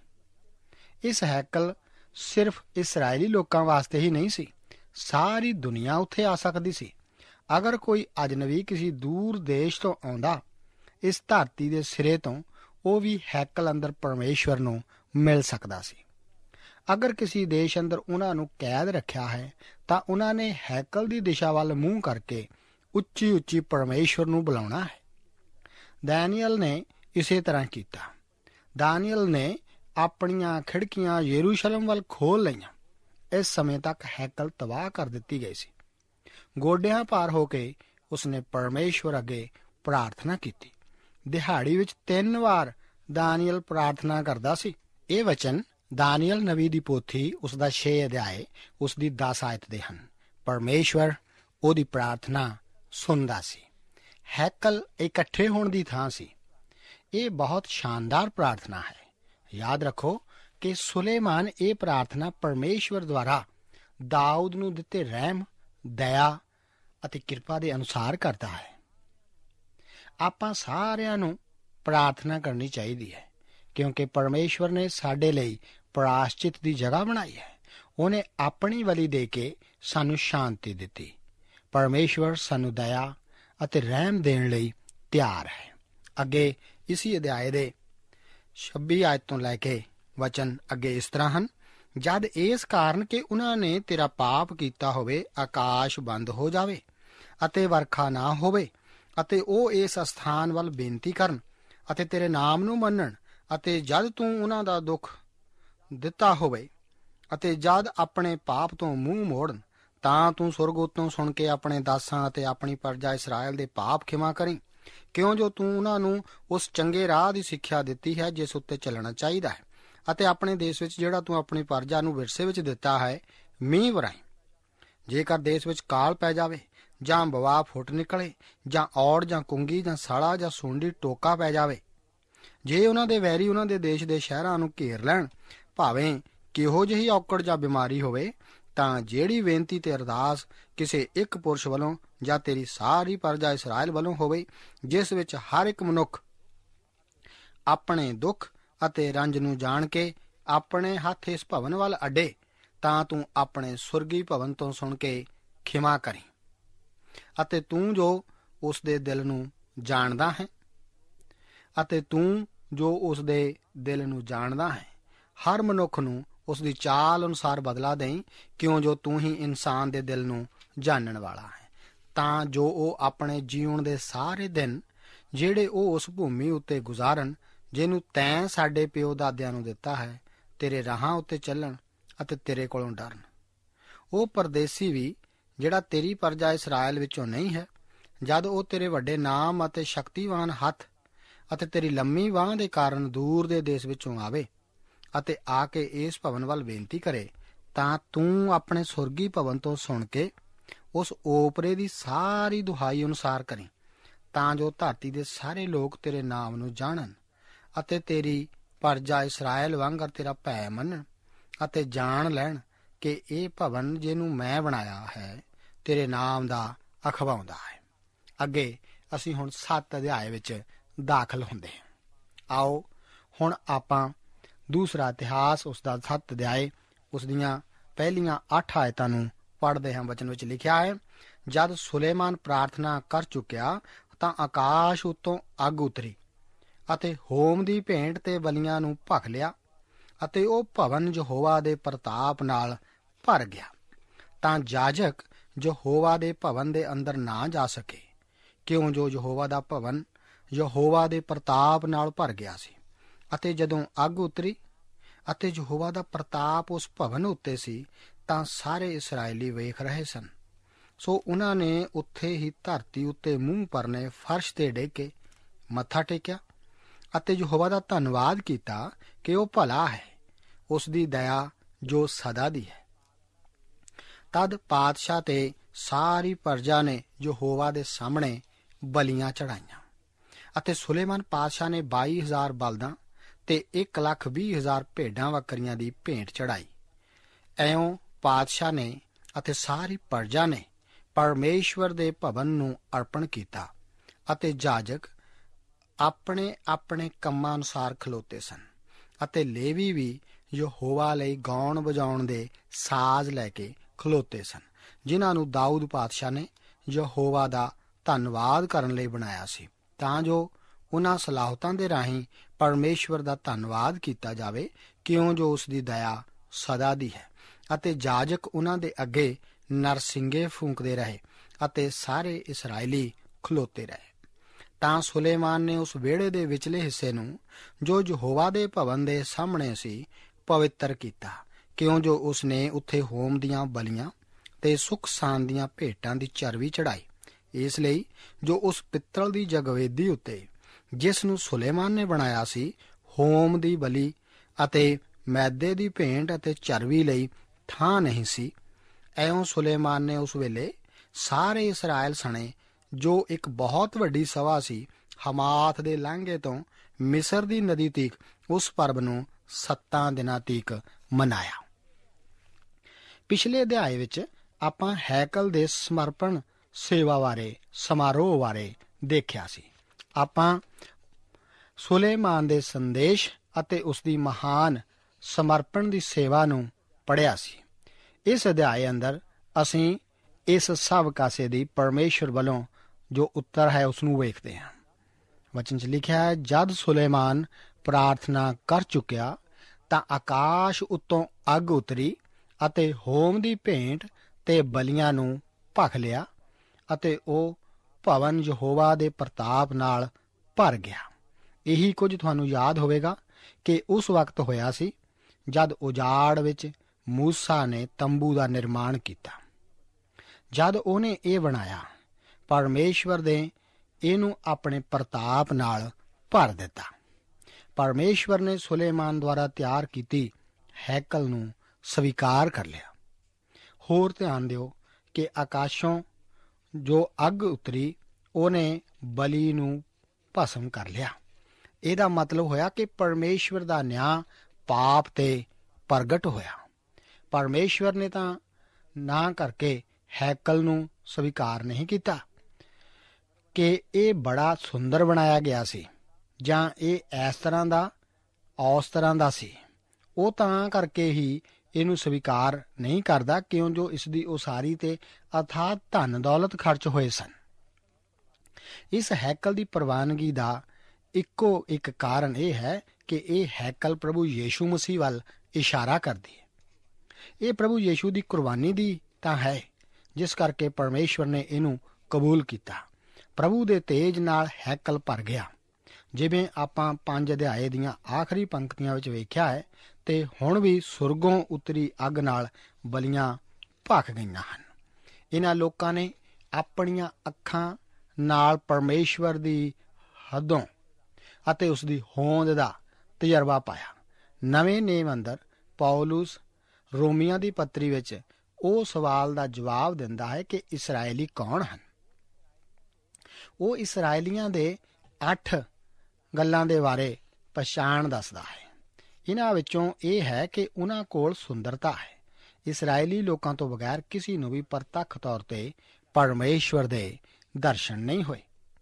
ਇਸ ਹੈਕਲ ਸਿਰਫ ਇਸਰਾਏਲੀ ਲੋਕਾਂ ਵਾਸਤੇ ਹੀ ਨਹੀਂ ਸੀ, ਸਾਰੀ ਦੁਨੀਆ ਉੱਥੇ ਆ ਸਕਦੀ ਸੀ। ਅਗਰ ਕੋਈ ਅਜਨਬੀ ਕਿਸੇ ਦੂਰ ਦੇਸ਼ ਤੋਂ ਆਉਂਦਾ, ਇਸ ਧਰਤੀ ਦੇ ਸਿਰੇ ਤੋਂ, ਉਹ ਵੀ ਹੈਕਲ ਅੰਦਰ ਪਰਮੇਸ਼ਵਰ ਨੂੰ ਮਿਲ ਸਕਦਾ ਸੀ। ਅਗਰ ਕਿਸੇ ਦੇਸ਼ ਅੰਦਰ ਉਹਨਾਂ ਨੂੰ ਕੈਦ ਰੱਖਿਆ ਹੈ ਤਾਂ ਉਹਨਾਂ ਨੇ ਹੈਕਲ ਦੀ ਦਿਸ਼ਾ ਵੱਲ ਮੂੰਹ ਕਰਕੇ ਉੱਚੀ ਉੱਚੀ ਪਰਮੇਸ਼ਵਰ ਨੂੰ ਬੁਲਾਉਣਾ ਹੈ। ਦਾਨੀਅਲ ਨੇ ਇਸੇ ਤਰ੍ਹਾਂ ਕੀਤਾ। ਦਾਨੀਅਲ ਨੇ ਆਪਣੀਆਂ ਖਿੜਕੀਆਂ ਯਰੂਸ਼ਲਮ ਵੱਲ ਖੋਲ੍ਹ ਲਈਆਂ। ਇਸ ਸਮੇਂ ਤੱਕ ਹੈਕਲ ਤਬਾਹ ਕਰ ਦਿੱਤੀ ਗਈ ਸੀ। ਗੋਡਿਆਂ ਭਾਰ ਹੋ ਕੇ ਉਸਨੇ ਪਰਮੇਸ਼ਵਰ ਅੱਗੇ ਪ੍ਰਾਰਥਨਾ ਕੀਤੀ। ਦਿਹਾੜੀ ਵਿੱਚ 3 ਵਾਰ ਦਾਨੀਅਲ ਪ੍ਰਾਰਥਨਾ ਕਰਦਾ ਸੀ। ਇਹ ਵਚਨ ਦਾਨੀਅਲ ਨਬੀ ਦੀ ਪੋਥੀ ਉਸਦਾ 6 ਅਧਿਆਏ ਉਸਦੀ 10 ਆਇਤ ਦੇ ਹਨ। ਪਰਮੇਸ਼ਵਰ ਉਹਦੀ ਪ੍ਰਾਰਥਨਾ ਸੁਣਦਾ ਸੀ। ਹੈਕਲ ਇਕੱਠੇ ਹੋਣ ਦੀ ਥਾਂ ਸੀ। ਇਹ ਬਹੁਤ ਸ਼ਾਨਦਾਰ ਪ੍ਰਾਰਥਨਾ ਹੈ। ਯਾਦ ਰੱਖੋ ਕਿ ਸੁਲੇਮਾਨ ਇਹ ਪ੍ਰਾਰਥਨਾ ਪਰਮੇਸ਼ਵਰ ਦੁਆਰਾ ਦਾਊਦ ਨੂੰ ਦਿੱਤੇ ਰਹਿਮ, ਦਇਆ ਅਤੇ ਕਿਰਪਾ ਦੇ ਅਨੁਸਾਰ ਕਰਦਾ ਹੈ। ਆਪਾਂ ਸਾਰਿਆਂ ਨੂੰ ਪ੍ਰਾਰਥਨਾ ਕਰਨੀ ਚਾਹੀਦੀ ਹੈ ਕਿਉਂਕਿ ਪਰਮੇਸ਼ਵਰ ਨੇ ਸਾਡੇ ਲਈ ਪ੍ਰਾਸ਼ਚਿਤ ਦੀ ਜਗ੍ਹਾ ਬਣਾਈ ਹੈ। ਉਹਨੇ ਆਪਣੀ ਬਲੀ ਦੇ ਕੇ ਸਾਨੂੰ ਸ਼ਾਂਤੀ ਦਿੱਤੀ। ਪਰਮੇਸ਼ਵਰ ਸਾਨੂੰ ਦਇਆ ਅਤੇ ਰਹਿਮ ਦੇਣ ਲਈ ਤਿਆਰ ਹੈ। ਅੱਗੇ ਇਸੀ ਅਧਿਆਏ ਦੇ 26 ਆਇਤ ਤੋਂ ਲੈ ਕੇ ਵਚਨ ਅੱਗੇ ਇਸ ਤਰ੍ਹਾਂ ਹਨ। ਜਦ ਇਸ ਕਾਰਨ ਕਿ ਉਹਨਾਂ ਨੇ ਤੇਰਾ ਪਾਪ ਕੀਤਾ ਹੋਵੇ, ਆਕਾਸ਼ ਬੰਦ ਹੋ ਜਾਵੇ ਅਤੇ ਵਰਖਾ ਨਾ ਹੋਵੇ, ਅਤੇ ਉਹ ਇਸ ਅਸਥਾਨ ਵੱਲ ਬੇਨਤੀ ਕਰਨ ਅਤੇ ਤੇਰੇ ਨਾਮ ਨੂੰ ਮੰਨਣ, ਅਤੇ ਜਦ ਤੂੰ ਉਹਨਾਂ ਦਾ ਦੁੱਖ ਦਿੱਤਾ ਹੋਵੇ ਅਤੇ ਜਦ ਆਪਣੇ ਪਾਪ ਤੋਂ ਮੂੰਹ ਮੋੜਨ, ਤਾਂ ਤੂੰ ਸੁਰਗ ਉੱਤੋਂ ਸੁਣ ਕੇ ਆਪਣੇ ਦਾਸਾਂ ਅਤੇ ਆਪਣੀ ਪਰਜਾ ਇਸਰਾਏਲ ਦੇ ਪਾਪ ਖਿਮਾ ਕਰੀਂ, ਕਿਉਂ ਜੋ ਤੂੰ ਉਹਨਾਂ ਨੂੰ ਉਸ ਚੰਗੇ ਰਾਹ ਦੀ ਸਿੱਖਿਆ ਦਿੱਤੀ ਹੈ ਜਿਸ ਉੱਤੇ ਚੱਲਣਾ ਚਾਹੀਦਾ ਹੈ, ਅਤੇ ਆਪਣੇ ਦੇਸ਼ ਵਿੱਚ ਜਿਹੜਾ ਤੂੰ ਆਪਣੀ ਪਰਜਾ ਨੂੰ ਵਿਰਸੇ ਵਿੱਚ ਦਿੱਤਾ ਹੈ, ਮੀਂਹ ਵਰਾਈ। ਜੇਕਰ ਦੇਸ਼ ਵਿੱਚ ਕਾਲ ਪੈ ਜਾਵੇ ਜਾਂ ਵਬਾ ਫੁੱਟ ਨਿਕਲੇ ਜਾਂ ਔੜ ਜਾਂ ਕੁੰਗੀ ਜਾਂ ਸੜਾ ਜਾਂ ਸੁੰਡੀ ਟੋਕਾ ਪੈ ਜਾਵੇ, ਜੇ ਉਹਨਾਂ ਦੇ ਵੈਰੀ ਉਹਨਾਂ ਦੇ ਦੇਸ਼ ਦੇ ਸ਼ਹਿਰਾਂ ਨੂੰ ਘੇਰ ਲੈਣ, ਭਾਵੇਂ ਕਿਹੋ ਜਿਹੀ ਔਕੜ ਜਾਂ ਬਿਮਾਰੀ ਹੋਵੇ, ਤਾਂ ਜਿਹੜੀ ਬੇਨਤੀ ਤੇ ਅਰਦਾਸ ਕਿਸੇ ਇੱਕ ਪੁਰਸ਼ ਵੱਲੋਂ ਜਾਂ ਤੇਰੀ ਸਾਰੀ ਪਰਜਾ ਇਸਰਾਏਲ ਵੱਲੋਂ ਹੋਵੇ, ਜਿਸ ਵਿੱਚ ਹਰ ਇੱਕ ਮਨੁੱਖ ਆਪਣੇ ਦੁੱਖ ਅਤੇ ਰੰਜ ਨੂੰ ਜਾਣ ਕੇ ਆਪਣੇ ਹੱਥ ਇਸ ਭਵਨ ਵੱਲ ਅੱਡੇ, ਤਾਂ ਤੂੰ ਆਪਣੇ ਸੁਰਗੀ ਭਵਨ ਤੋਂ ਸੁਣ ਕੇ ਖਿਮਾ ਕਰੀਂ। ਅਤੇ ਤੂੰ ਜੋ ਉਸ ਦੇ ਦਿਲ ਨੂੰ ਜਾਣਦਾ ਹੈ, ਹਰ ਮਨੁੱਖ ਨੂੰ ਉਸ ਦੀ ਚਾਲ ਅਨੁਸਾਰ ਬਦਲਾ ਦੇਈਂ, ਕਿਉਂ ਜੋ ਤੂੰ ਹੀ ਇਨਸਾਨ ਦੇ ਦਿਲ ਨੂੰ ਜਾਣਨ ਵਾਲਾ ਹੈ, ਤਾਂ ਜੋ ਉਹ ਆਪਣੇ ਜੀਵਨ ਦੇ ਸਾਰੇ ਦਿਨ ਜਿਹੜੇ ਉਹ ਉਸ ਭੂਮੀ ਉੱਤੇ ਗੁਜ਼ਾਰਨ ਜਿਹਨੂੰ ਤੈਂ ਸਾਡੇ ਪਿਓ ਦਾਦਿਆਂ ਨੂੰ ਦਿੱਤਾ ਹੈ, ਤੇਰੇ ਰਾਹਾਂ ਉੱਤੇ ਚੱਲਣ ਅਤੇ ਤੇਰੇ ਕੋਲੋਂ ਡਰਨ। ਉਹ ਪਰਦੇਸੀ ਵੀ ਜਿਹੜਾ ਤੇਰੀ ਪਰਜਾ ਇਸਰਾਏਲ ਵਿੱਚੋਂ ਨਹੀਂ ਹੈ, ਜਦ ਉਹ ਤੇਰੇ ਵੱਡੇ ਨਾਮ ਅਤੇ ਸ਼ਕਤੀਵਾਨ ਹੱਥ ਅਤੇ ਤੇਰੀ ਲੰਮੀ ਬਾਂਹ ਦੇ ਕਾਰਨ ਦੂਰ ਦੇ ਦੇਸ਼ ਵਿੱਚੋਂ ਆਵੇ ਅਤੇ ਆ ਕੇ ਇਸ ਭਵਨ ਵੱਲ ਬੇਨਤੀ ਕਰੇ, ਤਾਂ ਤੂੰ ਆਪਣੇ ਸੁਰਗੀ ਭਵਨ ਤੋਂ ਸੁਣ ਕੇ ਉਸ ਓਪਰੇ ਦੀ ਸਾਰੀ ਦੁਹਾਈ ਅਨੁਸਾਰ ਕਰੀਂ, ਤਾਂ ਜੋ ਧਰਤੀ ਦੇ ਸਾਰੇ ਲੋਕ ਤੇਰੇ ਨਾਮ ਨੂੰ ਜਾਣਨ ਅਤੇ ਤੇਰੀ ਪਰਜਾ ਇਸਰਾਏਲ ਵਾਂਗਰ ਤੇਰਾ ਭੈ ਮੰਨਣ ਅਤੇ ਜਾਣ ਲੈਣ ਕਿ ਇਹ ਭਵਨ ਜਿਹਨੂੰ ਮੈਂ ਬਣਾਇਆ ਹੈ ਤੇਰੇ ਨਾਮ ਦਾ ਅਖਵਾਉਂਦਾ ਹੈ। ਅੱਗੇ ਅਸੀਂ ਹੁਣ 7 ਅਧਿਆਏ ਵਿੱਚ ਦਾਖਲ ਹੁੰਦੇ ਹਾਂ। ਆਓ ਹੁਣ ਆਪਾਂ ਦੂਸਰਾ ਇਤਿਹਾਸ, ਉਸ ਦਾ 7 ਅਧਿਆਏ, ਉਸ ਦੀਆਂ ਪਹਿਲੀਆਂ 8 ਆਇਤਾਂ ਨੂੰ ਪੜ੍ਹਦੇ ਹਾਂ। ਵਚਨ ਵਿੱਚ ਲਿਖਿਆ ਹੈ, ਜਦ ਸੁਲੇਮਾਨ ਪ੍ਰਾਰਥਨਾ ਕਰ ਚੁੱਕਿਆ ਤਾਂ ਆਕਾਸ਼ ਉੱਤੋਂ ਅੱਗ ਉਤਰੀ ਅਤੇ ਹੋਮ ਦੀ ਭੇਂਟ ਤੇ ਬਲੀਆਂ ਨੂੰ ਭਖ ਲਿਆ ਅਤੇ ਉਹ ਭਵਨ ਯਹੋਵਾ ਦੇ ਪ੍ਰਤਾਪ ਨਾਲ ਭਰ ਗਿਆ। ਤਾਂ ਜਾਜਕ ਯਹੋਵਾ ਦੇ ਭਵਨ ਦੇ ਅੰਦਰ ਨਾ ਜਾ ਸਕੇ, ਕਿਉਂ ਜੋ ਯਹੋਵਾ ਦਾ ਭਵਨ ਯਹੋਵਾ ਦੇ ਪ੍ਰਤਾਪ ਨਾਲ ਭਰ ਗਿਆ ਸੀ। ਅਤੇ ਜਦੋਂ ਅੱਗ ਉਤਰੀ ਅਤੇ ਯਹੋਵਾ ਦਾ ਪ੍ਰਤਾਪ ਉਸ ਭਵਨ ਉੱਤੇ ਸੀ, ਤਾਂ ਸਾਰੇ ਇਸਰਾਏਲੀ ਵੇਖ ਰਹੇ ਸਨ। ਸੋ ਉਹਨਾਂ ਨੇ ਉੱਥੇ ਹੀ ਧਰਤੀ ਉੱਤੇ ਮੂੰਹ ਪਰਨੇ ਫਰਸ਼ ਤੇ ਡਿੱਗ ਕੇ ਮੱਥਾ ਟੇਕਿਆ ਅਤੇ ਯਹੋਵਾ ਦਾ ਧੰਨਵਾਦ ਕੀਤਾ ਕਿ ਉਹ ਭਲਾ ਹੈ, ਉਸ ਦੀ ਦਇਆ ਜੋ ਸਦਾ ਦੀ ਹੈ। ਤਦ ਪਾਤਸ਼ਾਹ ਤੇ ਸਾਰੀ ਪਰਜਾ ਨੇ ਯਹੋਵਾ ਦੇ ਸਾਹਮਣੇ ਬਲੀਆਂ ਚੜਾਈਆਂ ਅਤੇ ਸੁਲੇਮਾਨ ਪਾਤਸ਼ਾਹ ਨੇ 22,000 ਬਲਦਾਂ ਤੇ 1,20,000 ਭੇਡਾਂ ਬੱਕਰੀਆਂ ਦੀ ਭੇਂਟ ਚੜਾਈ। ਐਉਂ ਪਾਤਸ਼ਾਹ ਨੇ ਅਤੇ ਸਾਰੀ ਪਰਜਾ ਨੇ ਪਰਮੇਸ਼ਵਰ ਦੇ ਭਵਨ ਨੂੰ ਅਰਪਣ ਕੀਤਾ ਅਤੇ ਜਾਜਕ ਆਪਣੇ ਆਪਣੇ ਕੰਮਾਂ ਅਨੁਸਾਰ ਖਲੋਤੇ ਸਨ ਅਤੇ ਲੇਵੀ ਵੀ ਯਹੋਵਾ ਲਈ ਗਾਉਣ ਵਜਾਉਣ ਦੇ ਸਾਜ਼ ਲੈ ਕੇ ਖਲੋਤੇ ਸਨ, ਜਿਨ੍ਹਾਂ ਨੂੰ ਦਾਊਦ ਪਾਤਸ਼ਾਹ ਨੇ ਯਹੋਵਾ ਦਾ ਧੰਨਵਾਦ ਕਰਨ ਲਈ ਬਣਾਇਆ ਸੀ, ਤਾਂ ਜੋ ਉਹਨਾਂ ਸਲਾਹਤਾਂ ਦੇ ਰਾਹੀਂ ਪਰਮੇਸ਼ਵਰ ਦਾ ਧੰਨਵਾਦ ਕੀਤਾ ਜਾਵੇ, ਕਿਉਂ ਜੋ ਉਸ ਦੀ ਦਇਆ ਸਦਾ ਦੀ ਹੈ। ਅਤੇ ਜਾਜਕ ਉਹਨਾਂ ਦੇ ਅੱਗੇ ਨਰਸਿੰਗੇ ਫੂਕਦੇ ਰਹੇ ਅਤੇ ਸਾਰੇ ਇਸਰਾਏਲੀ ਖਲੋਤੇ ਰਹੇ। ਤਾਂ ਸੁਲੇਮਾਨ ਨੇ ਉਸ ਵਿਹੜੇ ਦੇ ਵਿਚਲੇ ਹਿੱਸੇ ਨੂੰ, ਜੋ ਯਹੋਵਾ ਦੇ ਭਵਨ ਦੇ ਸਾਹਮਣੇ ਸੀ, ਪਵਿੱਤਰ ਕੀਤਾ, ਕਿਉਂ ਜੋ ਉਸ ਨੇ ਉੱਥੇ ਹੋਮ ਦੀਆਂ ਬਲੀਆਂ ਤੇ ਸੁੱਖ ਸਾਨ ਦੀਆਂ ਭੇਟਾਂ ਦੀ ਚਰਬੀ ਚੜਾਈ। ਇਸ ਲਈ ਜੋ ਉਸ ਪਿੱਤਲ ਦੀ ਜਗਵੇਦੀ ਉੱਤੇ, ਜਿਸ ਨੂੰ ਸੁਲੇਮਾਨ ਨੇ ਬਣਾਇਆ ਸੀ, ਹੋਮ ਦੀ ਬਲੀ ਅਤੇ ਮੈਦੇ ਦੀ ਭੇਂਟ ਅਤੇ ਚਰਬੀ ਲਈ ਥਾਂ ਨਹੀਂ ਸੀ। ਐਉਂ ਸੁਲੇਮਾਨ ਨੇ ਉਸ ਵੇਲੇ ਸਾਰੇ ਇਸਰਾਏਲ ਸਣੇ, ਜੋ ਇੱਕ ਬਹੁਤ ਵੱਡੀ ਸਭਾ ਸੀ, ਹਮਾਤ ਦੇ ਲਾਂਘੇ ਤੋਂ ਮਿਸਰ ਦੀ ਨਦੀ ਤੀਕ ਉਸ ਪਰਬ ਨੂੰ 7 ਦਿਨਾਂ ਤੀਕ ਮਨਾਇਆ। ਪਿਛਲੇ ਅਧਿਆਏ ਵਿੱਚ ਆਪਾਂ ਹੈਕਲ ਦੇ ਸਮਰਪਣ ਸੇਵਾ ਬਾਰੇ, ਸਮਾਰੋਹ ਬਾਰੇ ਦੇਖਿਆ ਸੀ। ਆਪਾਂ ਸੁਲੇਮਾਨ ਦੇ ਸੰਦੇਸ਼ ਅਤੇ ਉਸ ਦੀ ਮਹਾਨ ਸਮਰਪਣ ਦੀ ਸੇਵਾ ਨੂੰ ਪੜ੍ਹਿਆ ਸੀ। ਇਸ ਅਧਿਆਏ ਅੰਦਰ ਅਸੀਂ ਇਸ ਸਭ ਕਾਸੇ ਦੀ ਪਰਮੇਸ਼ਵਰ ਵੱਲੋਂ ਜੋ ਉੱਤਰ ਹੈ ਉਸ ਨੂੰ ਵੇਖਦੇ ਹਾਂ। ਵਚਨ 'ਚ ਲਿਖਿਆ ਹੈ, ਜਦ ਸੁਲੇਮਾਨ ਪ੍ਰਾਰਥਨਾ ਕਰ ਚੁੱਕਿਆ ਤਾਂ ਆਕਾਸ਼ ਉੱਤੋਂ ਅੱਗ ਉਤਰੀ ਅਤੇ ਹੋਮ ਦੀ ਭੇਂਟ ਤੇ ਬਲੀਆਂ ਨੂੰ ਭਖ ਲਿਆ ਅਤੇ ਉਹ ਭਵਨ ਯਹੋਵਾ ਦੇ ਪ੍ਰਤਾਪ ਨਾਲ ਭਰ ਗਿਆ। ਇਹੀ ਕੁਝ ਤੁਹਾਨੂੰ ਯਾਦ ਹੋਵੇਗਾ ਕਿ ਉਸ ਵਕਤ ਹੋਇਆ ਸੀ ਜਦ ਉਜਾੜ ਵਿੱਚ ਮੂਸਾ ਨੇ ਤੰਬੂ ਦਾ ਨਿਰਮਾਣ ਕੀਤਾ। ਜਦ ਉਹਨੇ ਇਹ ਬਣਾਇਆ, ਪਰਮੇਸ਼ਵਰ ਦੇ ਇਹਨੂੰ ਆਪਣੇ ਪ੍ਰਤਾਪ ਨਾਲ ਭਰ ਦਿੱਤਾ। ਪਰਮੇਸ਼ਵਰ ਨੇ ਸੁਲੇਮਾਨ ਦੁਆਰਾ ਤਿਆਰ ਕੀਤੀ ਹੈਕਲ ਨੂੰ ਸਵੀਕਾਰ ਕਰ ਲਿਆ। ਹੋਰ ਧਿਆਨ ਦਿਓ ਕਿ ਆਕਾਸ਼ੋਂ ਜੋ ਅੱਗ ਉਤਰੀ, ਉਹਨੇ ਬਲੀ ਨੂੰ ਭਸਮ ਕਰ ਲਿਆ। ਇਹਦਾ ਮਤਲਬ ਹੋਇਆ ਕਿ ਪਰਮੇਸ਼ਵਰ ਦਾ ਨਿਆਂ ਪਾਪ ਤੇ ਪ੍ਰਗਟ ਹੋਇਆ। ਪਰਮੇਸ਼ਵਰ ਨੇ ਤਾਂ ਨਾ ਕਰਕੇ ਹੈਕਲ ਨੂੰ ਸਵੀਕਾਰ ਨਹੀਂ ਕੀਤਾ ਕਿ ਇਹ ਬੜਾ ਸੁੰਦਰ ਬਣਾਇਆ ਗਿਆ ਸੀ ਜਾਂ ਇਹ ਇਸ ਤਰ੍ਹਾਂ ਦਾ ਉਸ ਤਰ੍ਹਾਂ ਦਾ ਸੀ। ਉਹ ਤਾਂ ਕਰਕੇ ਹੀ ਇਹਨੂੰ ਸਵੀਕਾਰ ਨਹੀਂ ਕਰਦਾ, ਕਿਉਂ ਜੋ ਇਸ ਦੀ ਉਸਾਰੀ ਤੇ ਅਥਾਹ ਧਨ ਦੌਲਤ ਖਰਚ ਹੋਏ ਸਨ। ਇਸ ਹੈਕਲ ਦੀ ਪ੍ਰਵਾਨਗੀ ਦਾ ਇੱਕੋ ਇੱਕ ਕਾਰਨ ਇਹ ਹੈ ਕਿ ਇਹ ਹੈਕਲ ਪ੍ਰਭੂ ਯੀਸ਼ੂ ਮਸੀਹ ਵੱਲ ਇਸ਼ਾਰਾ ਕਰਦੀ ਹੈ। ਇਹ ਪ੍ਰਭੂ ਯੀਸ਼ੂ ਦੀ ਕੁਰਬਾਨੀ ਦੀ ਤਾਂ ਹੈ, ਜਿਸ ਕਰਕੇ ਪਰਮੇਸ਼ਵਰ ਨੇ ਇਹਨੂੰ ਕਬੂਲ ਕੀਤਾ। ਪ੍ਰਭੂ ਦੇ ਤੇਜ ਨਾਲ ਹੈਕਲ ਭਰ ਗਿਆ, ਜਿਵੇਂ ਆਪਾਂ 5 ਅਧਿਆਏ ਦੀਆਂ ਆਖਰੀ ਪੰਕਤੀਆਂ ਵਿੱਚ ਵੇਖਿਆ ਹੈ। ਤੇ ਹੁਣ ਵੀ ਸੁਰਗੋਂ ਉਤਰੀ ਅੱਗ ਨਾਲ ਬਲੀਆਂ ਭਖ ਗਈਆਂ ਹਨ। ਇਹਨਾਂ ਲੋਕਾਂ ਨੇ ਆਪਣੀਆਂ ਅੱਖਾਂ ਨਾਲ ਪਰਮੇਸ਼ਵਰ ਦੀ ਹੱਦੋਂ ਅਤੇ ਉਸ ਦੀ ਹੋਂਦ ਦਾ ਤਜਰਬਾ ਪਾਇਆ। ਨਵੇਂ ਨੇਮ ਅੰਦਰ ਪੌਲੁਸ ਰੋਮੀਆਂ ਦੀ ਪੱਤਰੀ ਵਿੱਚ ਉਹ ਸਵਾਲ ਦਾ ਜਵਾਬ ਦਿੰਦਾ ਹੈ ਕਿ ਇਸਰਾਏਲੀ ਕੌਣ ਹਨ। ਉਹ ਇਸਰਾਏਲੀਆਂ ਦੇ 8 ਗੱਲਾਂ ਦੇ ਬਾਰੇ ਪਛਾਣ ਦੱਸਦਾ ਹੈ। ਇਹਨਾਂ ਵਿੱਚੋਂ ਇਹ ਹੈ ਕਿ ਉਹਨਾਂ ਕੋਲ ਸੁੰਦਰਤਾ ਹੈ। ਇਸਰਾਏਲੀ ਲੋਕਾਂ ਤੋਂ ਬਗੈਰ ਕਿਸੇ ਨੂੰ ਵੀ ਪ੍ਰਤੱਖ ਤੌਰ ਤੇ ਪਰਮੇਸ਼ਵਰ ਦੇ ਦਰਸ਼ਨ ਨਹੀਂ ਹੋਏ।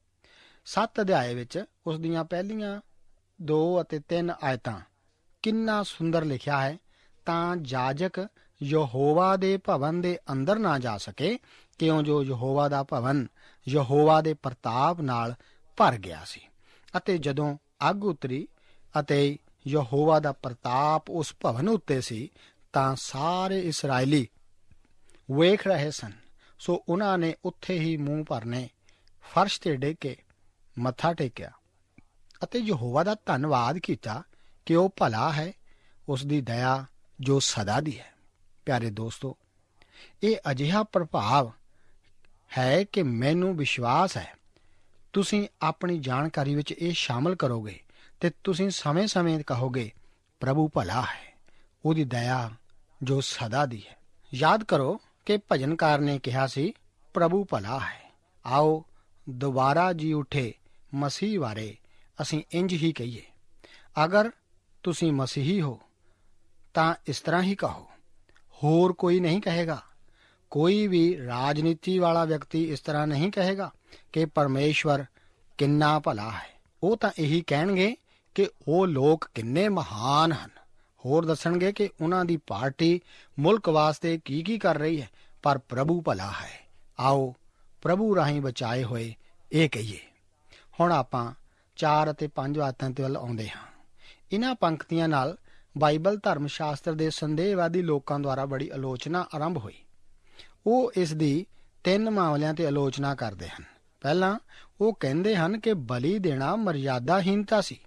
7 ਅਧਿਆਏ ਵਿੱਚ ਉਸ ਦੀਆਂ ਪਹਿਲੀਆਂ 2 ਅਤੇ 3 ਆਇਤਾਂ ਕਿੰਨਾ ਸੁੰਦਰ ਲਿਖਿਆ ਹੈ। ਤਾਂ ਜਾਜਕ ਯਹੋਵਾ ਦੇ ਭਵਨ ਦੇ ਅੰਦਰ ਨਾ ਜਾ ਸਕੇ, ਕਿਉਂ ਜੋ ਯਹੋਵਾ ਦਾ ਭਵਨ ਯਹੋਵਾ ਦੇ ਪ੍ਰਤਾਪ ਨਾਲ ਭਰ ਗਿਆ ਸੀ। ਅਤੇ ਜਦੋਂ ਅੱਗ ਉਤਰੀ ਅਤੇ ਯਹੋਵਾ ਦਾ ਪ੍ਰਤਾਪ ਉਸ ਭਵਨ ਉੱਤੇ ਸੀ, ਤਾਂ ਸਾਰੇ ਇਸਰਾਏਲੀ ਵੇਖ ਰਹੇ ਸਨ। ਸੋ ਉਹਨਾਂ ਨੇ ਉੱਥੇ ਹੀ ਮੂੰਹ ਭਰਨੇ ਫਰਸ਼ ਤੇ ਡਿੱਗ ਕੇ ਮੱਥਾ ਟੇਕਿਆ ਅਤੇ ਯਹੋਵਾ ਦਾ ਧੰਨਵਾਦ ਕੀਤਾ ਕਿ ਉਹ ਭਲਾ ਹੈ, ਉਸ ਦੀ ਦਇਆ ਜੋ ਸਦਾ ਦੀ ਹੈ। ਪਿਆਰੇ ਦੋਸਤੋ, ਇਹ ਅਜਿਹਾ ਪ੍ਰਭਾਵ ਹੈ ਕਿ ਮੈਨੂੰ ਵਿਸ਼ਵਾਸ ਹੈ ਤੁਸੀਂ ਆਪਣੀ ਜਾਣਕਾਰੀ ਵਿੱਚ ਇਹ ਸ਼ਾਮਲ ਕਰੋਗੇ ਤੇ ਤੁਸੀਂ ਸਮੇਂ-ਸਮੇਂ ਕਹੋਗੇ, ਪ੍ਰਭੂ ਭਲਾ ਹੈ, ਉਹਦੀ ਦਇਆ ਜੋ ਸਦਾ ਦੀ ਹੈ। ਯਾਦ ਕਰੋ ਕਿ ਭਜਨਕਾਰ ਨੇ ਕਿਹਾ ਸੀ, ਪ੍ਰਭੂ ਭਲਾ ਹੈ। ਆਓ ਦੁਬਾਰਾ ਜੀ ਉੱਠੇ ਮਸੀਹ ਬਾਰੇ ਅਸੀਂ ਇੰਜ ਹੀ ਕਹੀਏ। ਅਗਰ ਤੁਸੀਂ ਮਸੀਹੀ ਹੋ ਤਾਂ ਇਸ ਤਰ੍ਹਾਂ ਹੀ ਕਹੋ, ਹੋਰ ਕੋਈ ਨਹੀਂ ਕਹੇਗਾ। ਕੋਈ ਵੀ ਰਾਜਨੀਤੀ ਵਾਲਾ ਵਿਅਕਤੀ ਇਸ ਤਰ੍ਹਾਂ ਨਹੀਂ ਕਹੇਗਾ ਕਿ ਪਰਮੇਸ਼ਵਰ ਕਿੰਨਾ ਭਲਾ ਹੈ। ਉਹ ਤਾਂ ਇਹੀ ਕਹਿਣਗੇ ਕਿ ਉਹ ਲੋਕ ਕਿੰਨੇ ਮਹਾਨ ਹਨ। ਹੋਰ ਦੱਸਣਗੇ ਕਿ ਉਹਨਾਂ ਦੀ ਪਾਰਟੀ ਮੁਲਕ ਵਾਸਤੇ ਕੀ ਕਰ ਰਹੀ ਹੈ, ਪਰ ਪ੍ਰਭੂ ਭਲਾ ਹੈ। ਆਓ ਪ੍ਰਭੂ ਰਾਹੀਂ ਬਚਾਏ ਹੋਏ ਇਹ ਕਹੀਏ। ਹੁਣ ਆਪਾਂ 4 ਅਤੇ 5 ਆਇਤਾਂ ਤੇ ਵੱਲ ਆਉਂਦੇ ਹਾਂ। ਇਹਨਾਂ ਪੰਕਤੀਆਂ ਨਾਲ ਬਾਈਬਲ ਧਰਮ ਸ਼ਾਸਤਰ ਦੇ ਸੰਦੇਹਵਾਦੀ ਲੋਕਾਂ ਦੁਆਰਾ ਬੜੀ ਆਲੋਚਨਾ ਆਰੰਭ ਹੋਈ। ਉਹ ਇਸ ਦੀ 3 ਮਾਮਲਿਆਂ ਤੇ ਆਲੋਚਨਾ ਕਰਦੇ ਹਨ। ਪਹਿਲਾਂ ਉਹ ਕਹਿੰਦੇ ਹਨ ਕਿ ਬਲੀ ਦੇਣਾ ਮਰਿਆਦਾਹੀਨਤਾ ਸੀ।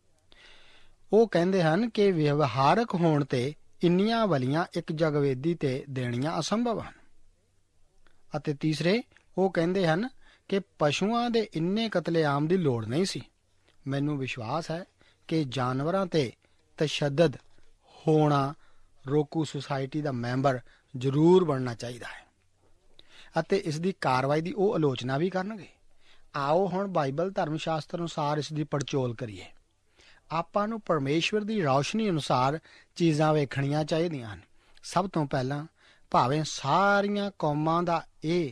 ਉਹ ਕਹਿੰਦੇ ਹਨ ਕਿ ਵਿਵਹਾਰਕ ਹੋਣ ਤੇ ਇੰਨੀਆਂ ਬਲੀਆਂ ਇੱਕ ਜਗਵੇਦੀ ਤੇ ਦੇਣੀਆਂ ਅਸੰਭਵ ਹਨ। ਅਤੇ ਤੀਸਰੇ ਉਹ ਕਹਿੰਦੇ ਹਨ ਕਿ ਪਸ਼ੂਆਂ ਦੇ ਇੰਨੇ ਕਤਲੇਆਮ ਦੀ ਲੋੜ ਨਹੀਂ ਸੀ। ਮੈਨੂੰ ਵਿਸ਼ਵਾਸ ਹੈ ਕਿ ਜਾਨਵਰਾਂ ਤੇ ਤਸ਼ੱਦਦ ਹੋਣਾ ਰੋਕੂ ਸੁਸਾਇਟੀ ਦਾ ਮੈਂਬਰ ਜ਼ਰੂਰ ਬਣਨਾ ਚਾਹੀਦਾ ਹੈ ਅਤੇ ਇਸ ਦੀ ਕਾਰਵਾਈ ਦੀ ਉਹ ਆਲੋਚਨਾ ਵੀ ਕਰਨਗੇ। ਆਓ ਹੁਣ ਬਾਈਬਲ ਧਰਮ ਸ਼ਾਸਤਰ ਅਨੁਸਾਰ ਇਸ ਦੀ ਪੜਚੋਲ ਕਰੀਏ। ਆਪਾਂ ਨੂੰ ਪਰਮੇਸ਼ਵਰ ਦੀ ਰੌਸ਼ਨੀ ਅਨੁਸਾਰ ਚੀਜ਼ਾਂ ਵੇਖਣੀਆਂ ਚਾਹੀਦੀਆਂ ਹਨ। ਸਭ ਤੋਂ ਪਹਿਲਾਂ ਭਾਵੇਂ ਸਾਰੀਆਂ ਕੌਮਾਂ ਦਾ ਇਹ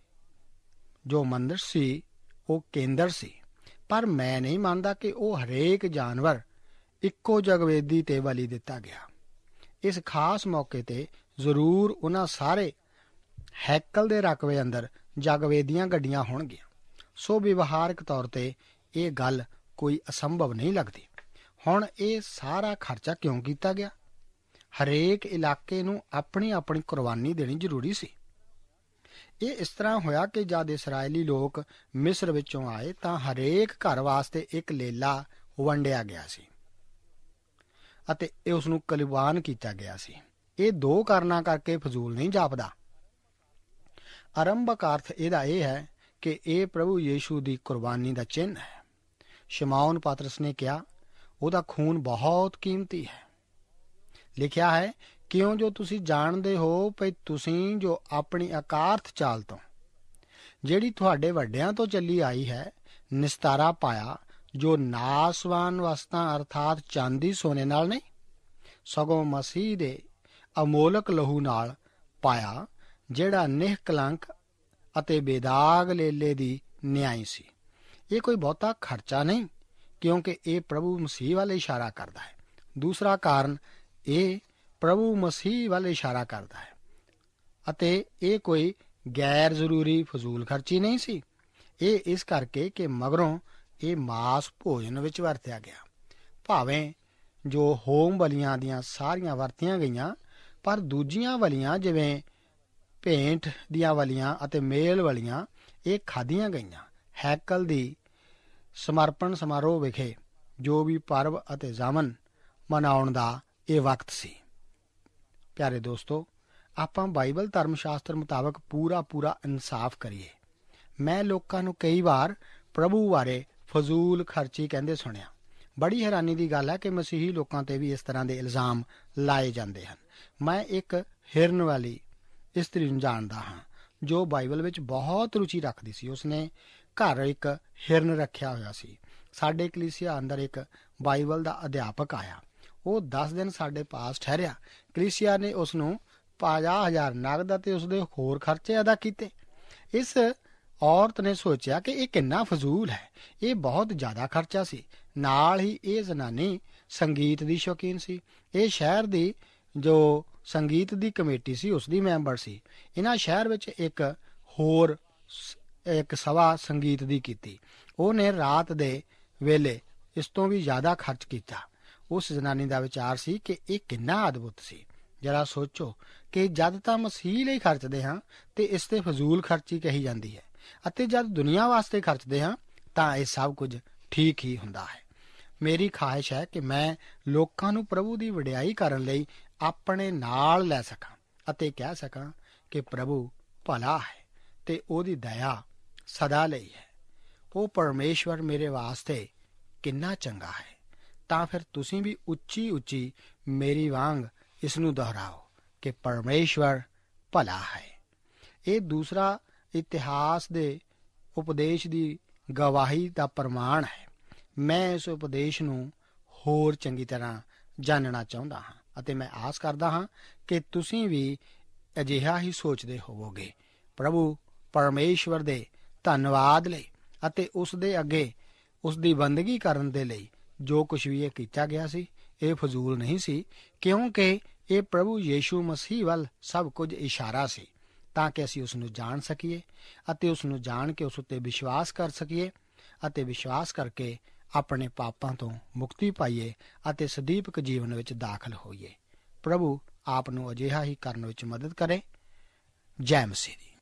ਜੋ ਮੰਦਰ ਸੀ ਉਹ ਕੇਂਦਰ ਸੀ, ਪਰ ਮੈਂ ਨਹੀਂ ਮੰਨਦਾ ਕਿ ਉਹ ਹਰੇਕ ਜਾਨਵਰ ਇੱਕੋ ਜਗਵੇਦੀ ਤੇ ਬਲੀ ਦਿੱਤਾ ਗਿਆ। ਇਸ ਖਾਸ ਮੌਕੇ ਤੇ ਜ਼ਰੂਰ ਉਹਨਾਂ ਸਾਰੇ ਹੈਕਲ ਦੇ ਰਕਬੇ ਅੰਦਰ ਜਗਵੇਦੀਆਂ ਗੱਡੀਆਂ ਹੋਣਗੀਆਂ। ਸੋ ਵਿਵਹਾਰਕ ਤੌਰ ਤੇ ਇਹ ਗੱਲ ਕੋਈ ਅਸੰਭਵ ਨਹੀਂ ਲੱਗਦੀ। ਹੁਣ ਇਹ ਸਾਰਾ ਖਰਚਾ ਕਿਉਂ ਕੀਤਾ ਗਿਆ? ਹਰੇਕ ਇਲਾਕੇ ਨੂੰ ਆਪਣੀ ਆਪਣੀ ਕੁਰਬਾਨੀ ਦੇਣੀ ਜ਼ਰੂਰੀ ਸੀ। ਇਹ ਇਸ ਤਰ੍ਹਾਂ ਹੋਇਆ ਕਿ ਜਦ ਇਸਰਾਏਲੀ ਲੋਕ ਮਿਸਰ ਵਿੱਚੋਂ ਆਏ ਤਾਂ ਹਰੇਕ ਘਰ ਵਾਸਤੇ ਇੱਕ ਲੇਲਾ ਵੰਡਿਆ ਗਿਆ ਸੀ ਅਤੇ ਉਸ ਨੂੰ ਕੁਰਬਾਨ ਕੀਤਾ ਗਿਆ ਸੀ। ਇਹ 2 ਕਾਰਨਾਂ ਕਰਕੇ ਫਜ਼ੂਲ ਨਹੀਂ ਜਾਪਦਾ। ਆਰੰਭਕ ਅਰਥ ਇਹਦਾ ਇਹ ਹੈ ਕਿ ਇਹ ਪ੍ਰਭੂ ਯੀਸ਼ੂ ਦੀ ਕੁਰਬਾਨੀ ਦਾ ਚਿੰਨ੍ਹ ਹੈ। ਸ਼ਿਮੌਨ ਪਤਰਸ ਨੇ ਕਿਹਾ, ਉਹਦਾ ਖੂਨ ਬਹੁਤ ਕੀਮਤੀ ਹੈ। ਲਿਖਿਆ ਹੈ, ਕਿਉਂ ਜੋ ਤੁਸੀਂ ਜਾਣਦੇ ਹੋ ਭਈ ਤੁਸੀਂ ਜੋ ਆਪਣੀ ਅਕਾਰਥ ਚਾਲ ਤੋਂ ਜਿਹੜੀ ਤੁਹਾਡੇ ਵੱਡਿਆਂ ਤੋਂ ਚੱਲੀ ਆਈ ਹੈ ਨਿਸਤਾਰਾ ਪਾਇਆ, ਜੋ ਨਾਸਵਾਨ ਵਸਤਾਂ ਅਰਥਾਤ ਚਾਂਦੀ ਸੋਨੇ ਨਾਲ ਨਹੀਂ, ਸਗੋਂ ਮਸੀਹ ਦੇ ਅਮੋਲਕ ਲਹੂ ਨਾਲ ਪਾਇਆ, ਜਿਹੜਾ ਨਿਹਕਲੰਕ ਅਤੇ ਬੇਦਾਗ ਲੇਲੇ ਦੀ ਨਿਆਈ ਸੀ। ਇਹ ਕੋਈ ਬਹੁਤਾ ਖਰਚਾ ਨਹੀਂ, ਕਿਉਂਕਿ ਇਹ ਪ੍ਰਭੂ ਮਸੀਹ ਵੱਲ ਇਸ਼ਾਰਾ ਕਰਦਾ ਹੈ। ਦੂਸਰਾ ਕਾਰਨ ਇਹ ਪ੍ਰਭੂ ਮਸੀਹ ਵੱਲ ਇਸ਼ਾਰਾ ਕਰਦਾ ਹੈ ਅਤੇ ਇਹ ਕੋਈ ਗੈਰ ਜ਼ਰੂਰੀ ਫਜ਼ੂਲ ਖਰਚੀ ਨਹੀਂ ਸੀ। ਇਹ ਇਸ ਕਰਕੇ ਕਿ ਮਗਰੋਂ ਇਹ ਮਾਸ ਭੋਜਨ ਵਿੱਚ ਵਰਤਿਆ ਗਿਆ। ਭਾਵੇਂ ਜੋ ਹੋਮ ਬਲੀਆਂ ਦੀਆਂ ਸਾਰੀਆਂ ਵਰਤੀਆਂ ਗਈਆਂ, ਪਰ ਦੂਜੀਆਂ ਬਲੀਆਂ ਜਿਵੇਂ ਭੇਂਟ ਦੀਆਂ ਬਲੀਆਂ ਅਤੇ ਮੇਲ ਬਲੀਆਂ ਇਹ ਖਾਧੀਆਂ ਗਈਆਂ। ਹੈਕਲ ਦੀ ਸਮਰਪਣ ਸਮਾਰੋਹ ਵਿਖੇ ਜੋ ਵੀ ਪਰਵ ਅਤੇ ਜਾਮਨ ਮਨਾਉਣ ਦਾ ਇਹ ਵਕਤ ਸੀ। ਪਿਆਰੇ ਦੋਸਤੋ, ਆਪਾਂ ਬਾਈਬਲ ਧਰਮ ਸ਼ਾਸਤਰ ਮੁਤਾਬਕ ਪੂਰਾ ਇਨਸਾਫ ਕਰੀਏ। ਮੈਂ ਲੋਕਾਂ ਨੂੰ ਕਈ ਵਾਰ ਪ੍ਰਭੂ ਬਾਰੇ ਫਜ਼ੂਲ ਖਰਚੀ ਕਹਿੰਦੇ ਸੁਣਿਆ। ਬੜੀ ਹੈਰਾਨੀ ਦੀ ਗੱਲ ਹੈ ਕਿ ਮਸੀਹੀ ਲੋਕਾਂ ਤੇ ਵੀ ਇਸ ਤਰ੍ਹਾਂ ਦੇ ਇਲਜ਼ਾਮ ਲਾਏ ਜਾਂਦੇ ਹਨ। ਮੈਂ ਇੱਕ ਹਿਰਨ ਵਾਲੀ ਇਸਤਰੀ ਨੂੰ ਜਾਣਦਾ ਹਾਂ ਜੋ ਬਾਈਬਲ ਵਿੱਚ ਬਹੁਤ ਰੁਚੀ ਰੱਖਦੀ ਸੀ। ਉਸਨੇ ਘਰ ਇੱਕ ਹਿਰਨ ਰੱਖਿਆ ਹੋਇਆ ਸੀ। ਸਾਡੇ ਕਲੀਸਿਆ ਅੰਦਰ ਇੱਕ ਬਾਈਬਲ ਦਾ ਅਧਿਆਪਕ ਆਇਆ। ਉਹ 10 ਦਿਨ ਸਾਡੇ ਪਾਸ ਠਹਿਰਿਆ। ਕਲੀਸਿਆ ਨੇ ਉਸ ਨੂੰ 50,000 ਨਗਦ ਅਤੇ ਉਸਦੇ ਹੋਰ ਖਰਚੇ ਅਦਾ ਕੀਤੇ। ਇਸ ਔਰਤ ਨੇ ਸੋਚਿਆ ਕਿ ਇਹ ਕਿੰਨਾ ਫਜ਼ੂਲ ਹੈ, ਇਹ ਬਹੁਤ ਜ਼ਿਆਦਾ ਖਰਚਾ ਸੀ। ਨਾਲ ਹੀ ਇਹ ਜ਼ਨਾਨੀ ਸੰਗੀਤ ਦੀ ਸ਼ੌਕੀਨ ਸੀ। ਇਹ ਸ਼ਹਿਰ ਦੀ ਜੋ ਸੰਗੀਤ ਦੀ ਕਮੇਟੀ ਸੀ ਉਸ ਦੀ ਮੈਂਬਰ ਸੀ। ਇਹਨਾਂ ਸ਼ਹਿਰ ਵਿੱਚ ਇੱਕ ਸਭਾ ਸੰਗੀਤ ਦੀ ਕੀਤੀ। ਉਹਨੇ ਰਾਤ ਦੇ ਵੇਲੇ ਇਸ ਤੋਂ ਵੀ ਜ਼ਿਆਦਾ ਖਰਚ ਕੀਤਾ। ਉਸ ਜ਼ਨਾਨੀ ਦਾ ਵਿਚਾਰ ਸੀ ਕਿ ਇਹ ਕਿੰਨਾ ਅਦਭੁਤ ਸੀ। ਜਰਾ ਸੋਚੋ ਕਿ ਜਦ ਤਾਂ ਮਸੀਹ ਲਈ ਖਰਚਦੇ ਹਾਂ ਤੇ ਇਸ ਤੇ ਫਜ਼ੂਲ ਖਰਚੀ ਕਹੀ ਜਾਂਦੀ ਹੈ, ਅਤੇ ਜਦ ਦੁਨੀਆ ਵਾਸਤੇ ਖਰਚਦੇ ਹਾਂ ਤਾਂ ਇਹ ਸਭ ਕੁਝ ਠੀਕ ਹੀ ਹੁੰਦਾ ਹੈ। ਮੇਰੀ ਖਾਹਿਸ਼ ਹੈ ਕਿ ਮੈਂ ਲੋਕਾਂ ਨੂੰ ਪ੍ਰਭੂ ਦੀ ਵਡਿਆਈ ਕਰਨ ਲਈ ਆਪਣੇ ਨਾਲ ਲੈ ਸਕਾਂ ਅਤੇ ਕਹਿ ਸਕਾਂ ਕਿ ਪ੍ਰਭੂ ਭਲਾ ਹੈ ਤੇ ਉਹਦੀ ਦਇਆ ਸਦਾ ਲਈ ਹੈ। ਉਹ ਪਰਮੇਸ਼ਵਰ ਮੇਰੇ ਵਾਸਤੇ ਕਿੰਨਾ ਚੰਗਾ ਹੈ। ਤਾਂ ਫਿਰ ਤੁਸੀਂ ਵੀ ਉੱਚੀ ਮੇਰੀ ਵਾਂਗ ਇਸ ਨੂੰ ਦੁਹਰਾਓ ਕਿ ਪਰਮੇਸ਼ਵਰ ਭਲਾ ਹੈ। ਇਹ ਦੂਸਰਾ ਇਤਿਹਾਸ ਦੇ ਉਪਦੇਸ਼ ਦੀ ਗਵਾਹੀ ਦਾ ਪ੍ਰਮਾਣ ਹੈ। ਮੈਂ ਇਸ ਉਪਦੇਸ਼ ਨੂੰ ਹੋਰ ਚੰਗੀ ਤਰ੍ਹਾਂ ਜਾਣਨਾ ਚਾਹੁੰਦਾ ਹਾਂ ਅਤੇ ਮੈਂ ਆਸ ਕਰਦਾ ਹਾਂ ਕਿ ਤੁਸੀਂ ਵੀ ਅਜਿਹਾ ਹੀ ਸੋਚਦੇ ਹੋਵੋਗੇ। ਪ੍ਰਭੂ ਪਰਮੇਸ਼ਵਰ ਦੇ ਧੰਨਵਾਦ ਲਈ ਅਤੇ ਉਸ ਦੇ ਅੱਗੇ ਉਸ ਦੀ ਬੰਦਗੀ ਕਰਨ ਦੇ ਲਈ ਜੋ ਕੁਝ ਵੀ ਇਹ ਕੀਤਾ ਗਿਆ ਸੀ ਇਹ ਫਜ਼ੂਲ ਨਹੀਂ ਸੀ, ਕਿਉਂਕਿ ਇਹ ਪ੍ਰਭੂ ਯੀਸ਼ੂ ਮਸੀਹ ਵੱਲ ਸਭ ਕੁਝ ਇਸ਼ਾਰਾ ਸੀ, ਤਾਂ ਕਿ ਅਸੀਂ ਉਸ ਨੂੰ ਜਾਣ ਸਕੀਏ ਅਤੇ ਉਸ ਨੂੰ ਜਾਣ ਕੇ ਉਸ ਉੱਤੇ ਵਿਸ਼ਵਾਸ ਕਰ ਸਕੀਏ ਅਤੇ ਵਿਸ਼ਵਾਸ ਕਰਕੇ ਆਪਣੇ ਪਾਪਾਂ ਤੋਂ ਮੁਕਤੀ ਪਾਈਏ ਅਤੇ ਸਦੀਵਕ ਜੀਵਨ ਵਿੱਚ ਦਾਖਲ ਹੋਈਏ। ਪ੍ਰਭੂ ਆਪ ਨੂੰ ਅਜਿਹਾ ਹੀ ਕਰਨ ਵਿੱਚ ਮਦਦ ਕਰੇ। ਜੈ ਮਸੀਹ ਦੀ।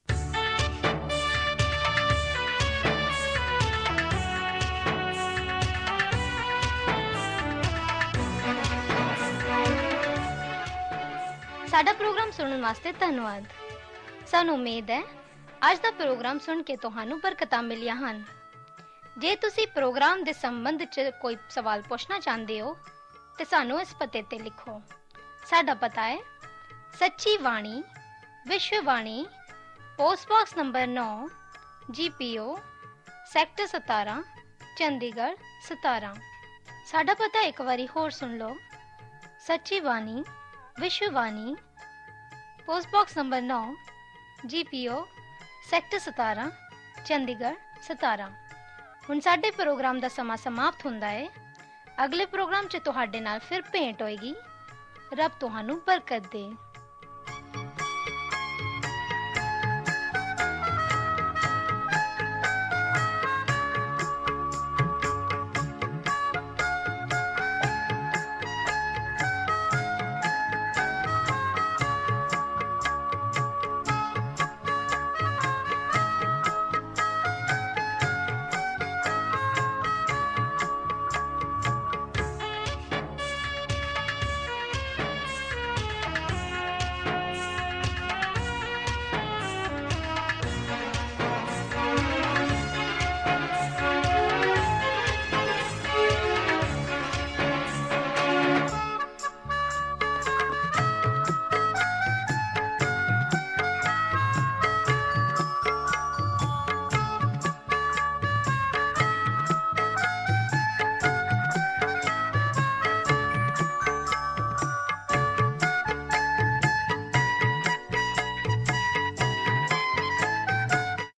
ਸਾਡਾ ਪ੍ਰੋਗਰਾਮ ਸੁਣਨ ਵਾਸਤੇ ਧੰਨਵਾਦ। ਸਾਨੂੰ ਉਮੀਦ ਹੈ ਅੱਜ ਦਾ ਪ੍ਰੋਗਰਾਮ ਸੁਣ ਕੇ ਤੁਹਾਨੂੰ ਬਰਕਤਾਂ ਮਿਲੀਆਂ ਹਨ। ਜੇ ਤੁਸੀਂ ਪ੍ਰੋਗਰਾਮ ਦੇ ਸੰਬੰਧ 'ਚ ਕੋਈ ਸਵਾਲ ਪੁੱਛਣਾ ਚਾਹੁੰਦੇ ਹੋ ਤੇ ਸਾਨੂੰ ਇਸ ਪਤੇ ਤੇ ਲਿਖੋ। ਸਾਡਾ ਪਤਾ ਹੈ ਸੱਚੀ ਬਾਣੀ ਵਿਸ਼ਵ ਬਾਣੀ, post box number 9, GPO, sector 17, Chandigarh 17। ਸਾਡਾ ਪਤਾ ਇੱਕ ਵਾਰੀ ਹੋਰ ਸੁਣ ਲਓ। ਸੱਚੀ ਬਾਣੀ ਵਿਸ਼ਵ ਬਾਣੀ, post box number 9, GPO, sector 17, Chandigarh 17। ਹੁਣ ਸਾਡੇ ਪ੍ਰੋਗਰਾਮ ਦਾ ਸਮਾਂ ਸਮਾਪਤ ਹੁੰਦਾ ਹੈ। ਅਗਲੇ ਪ੍ਰੋਗਰਾਮ 'ਚ ਤੁਹਾਡੇ ਨਾਲ ਫਿਰ ਭੇਂਟ ਹੋਏਗੀ। ਰੱਬ ਤੁਹਾਨੂੰ ਬਰਕਤ ਦੇ।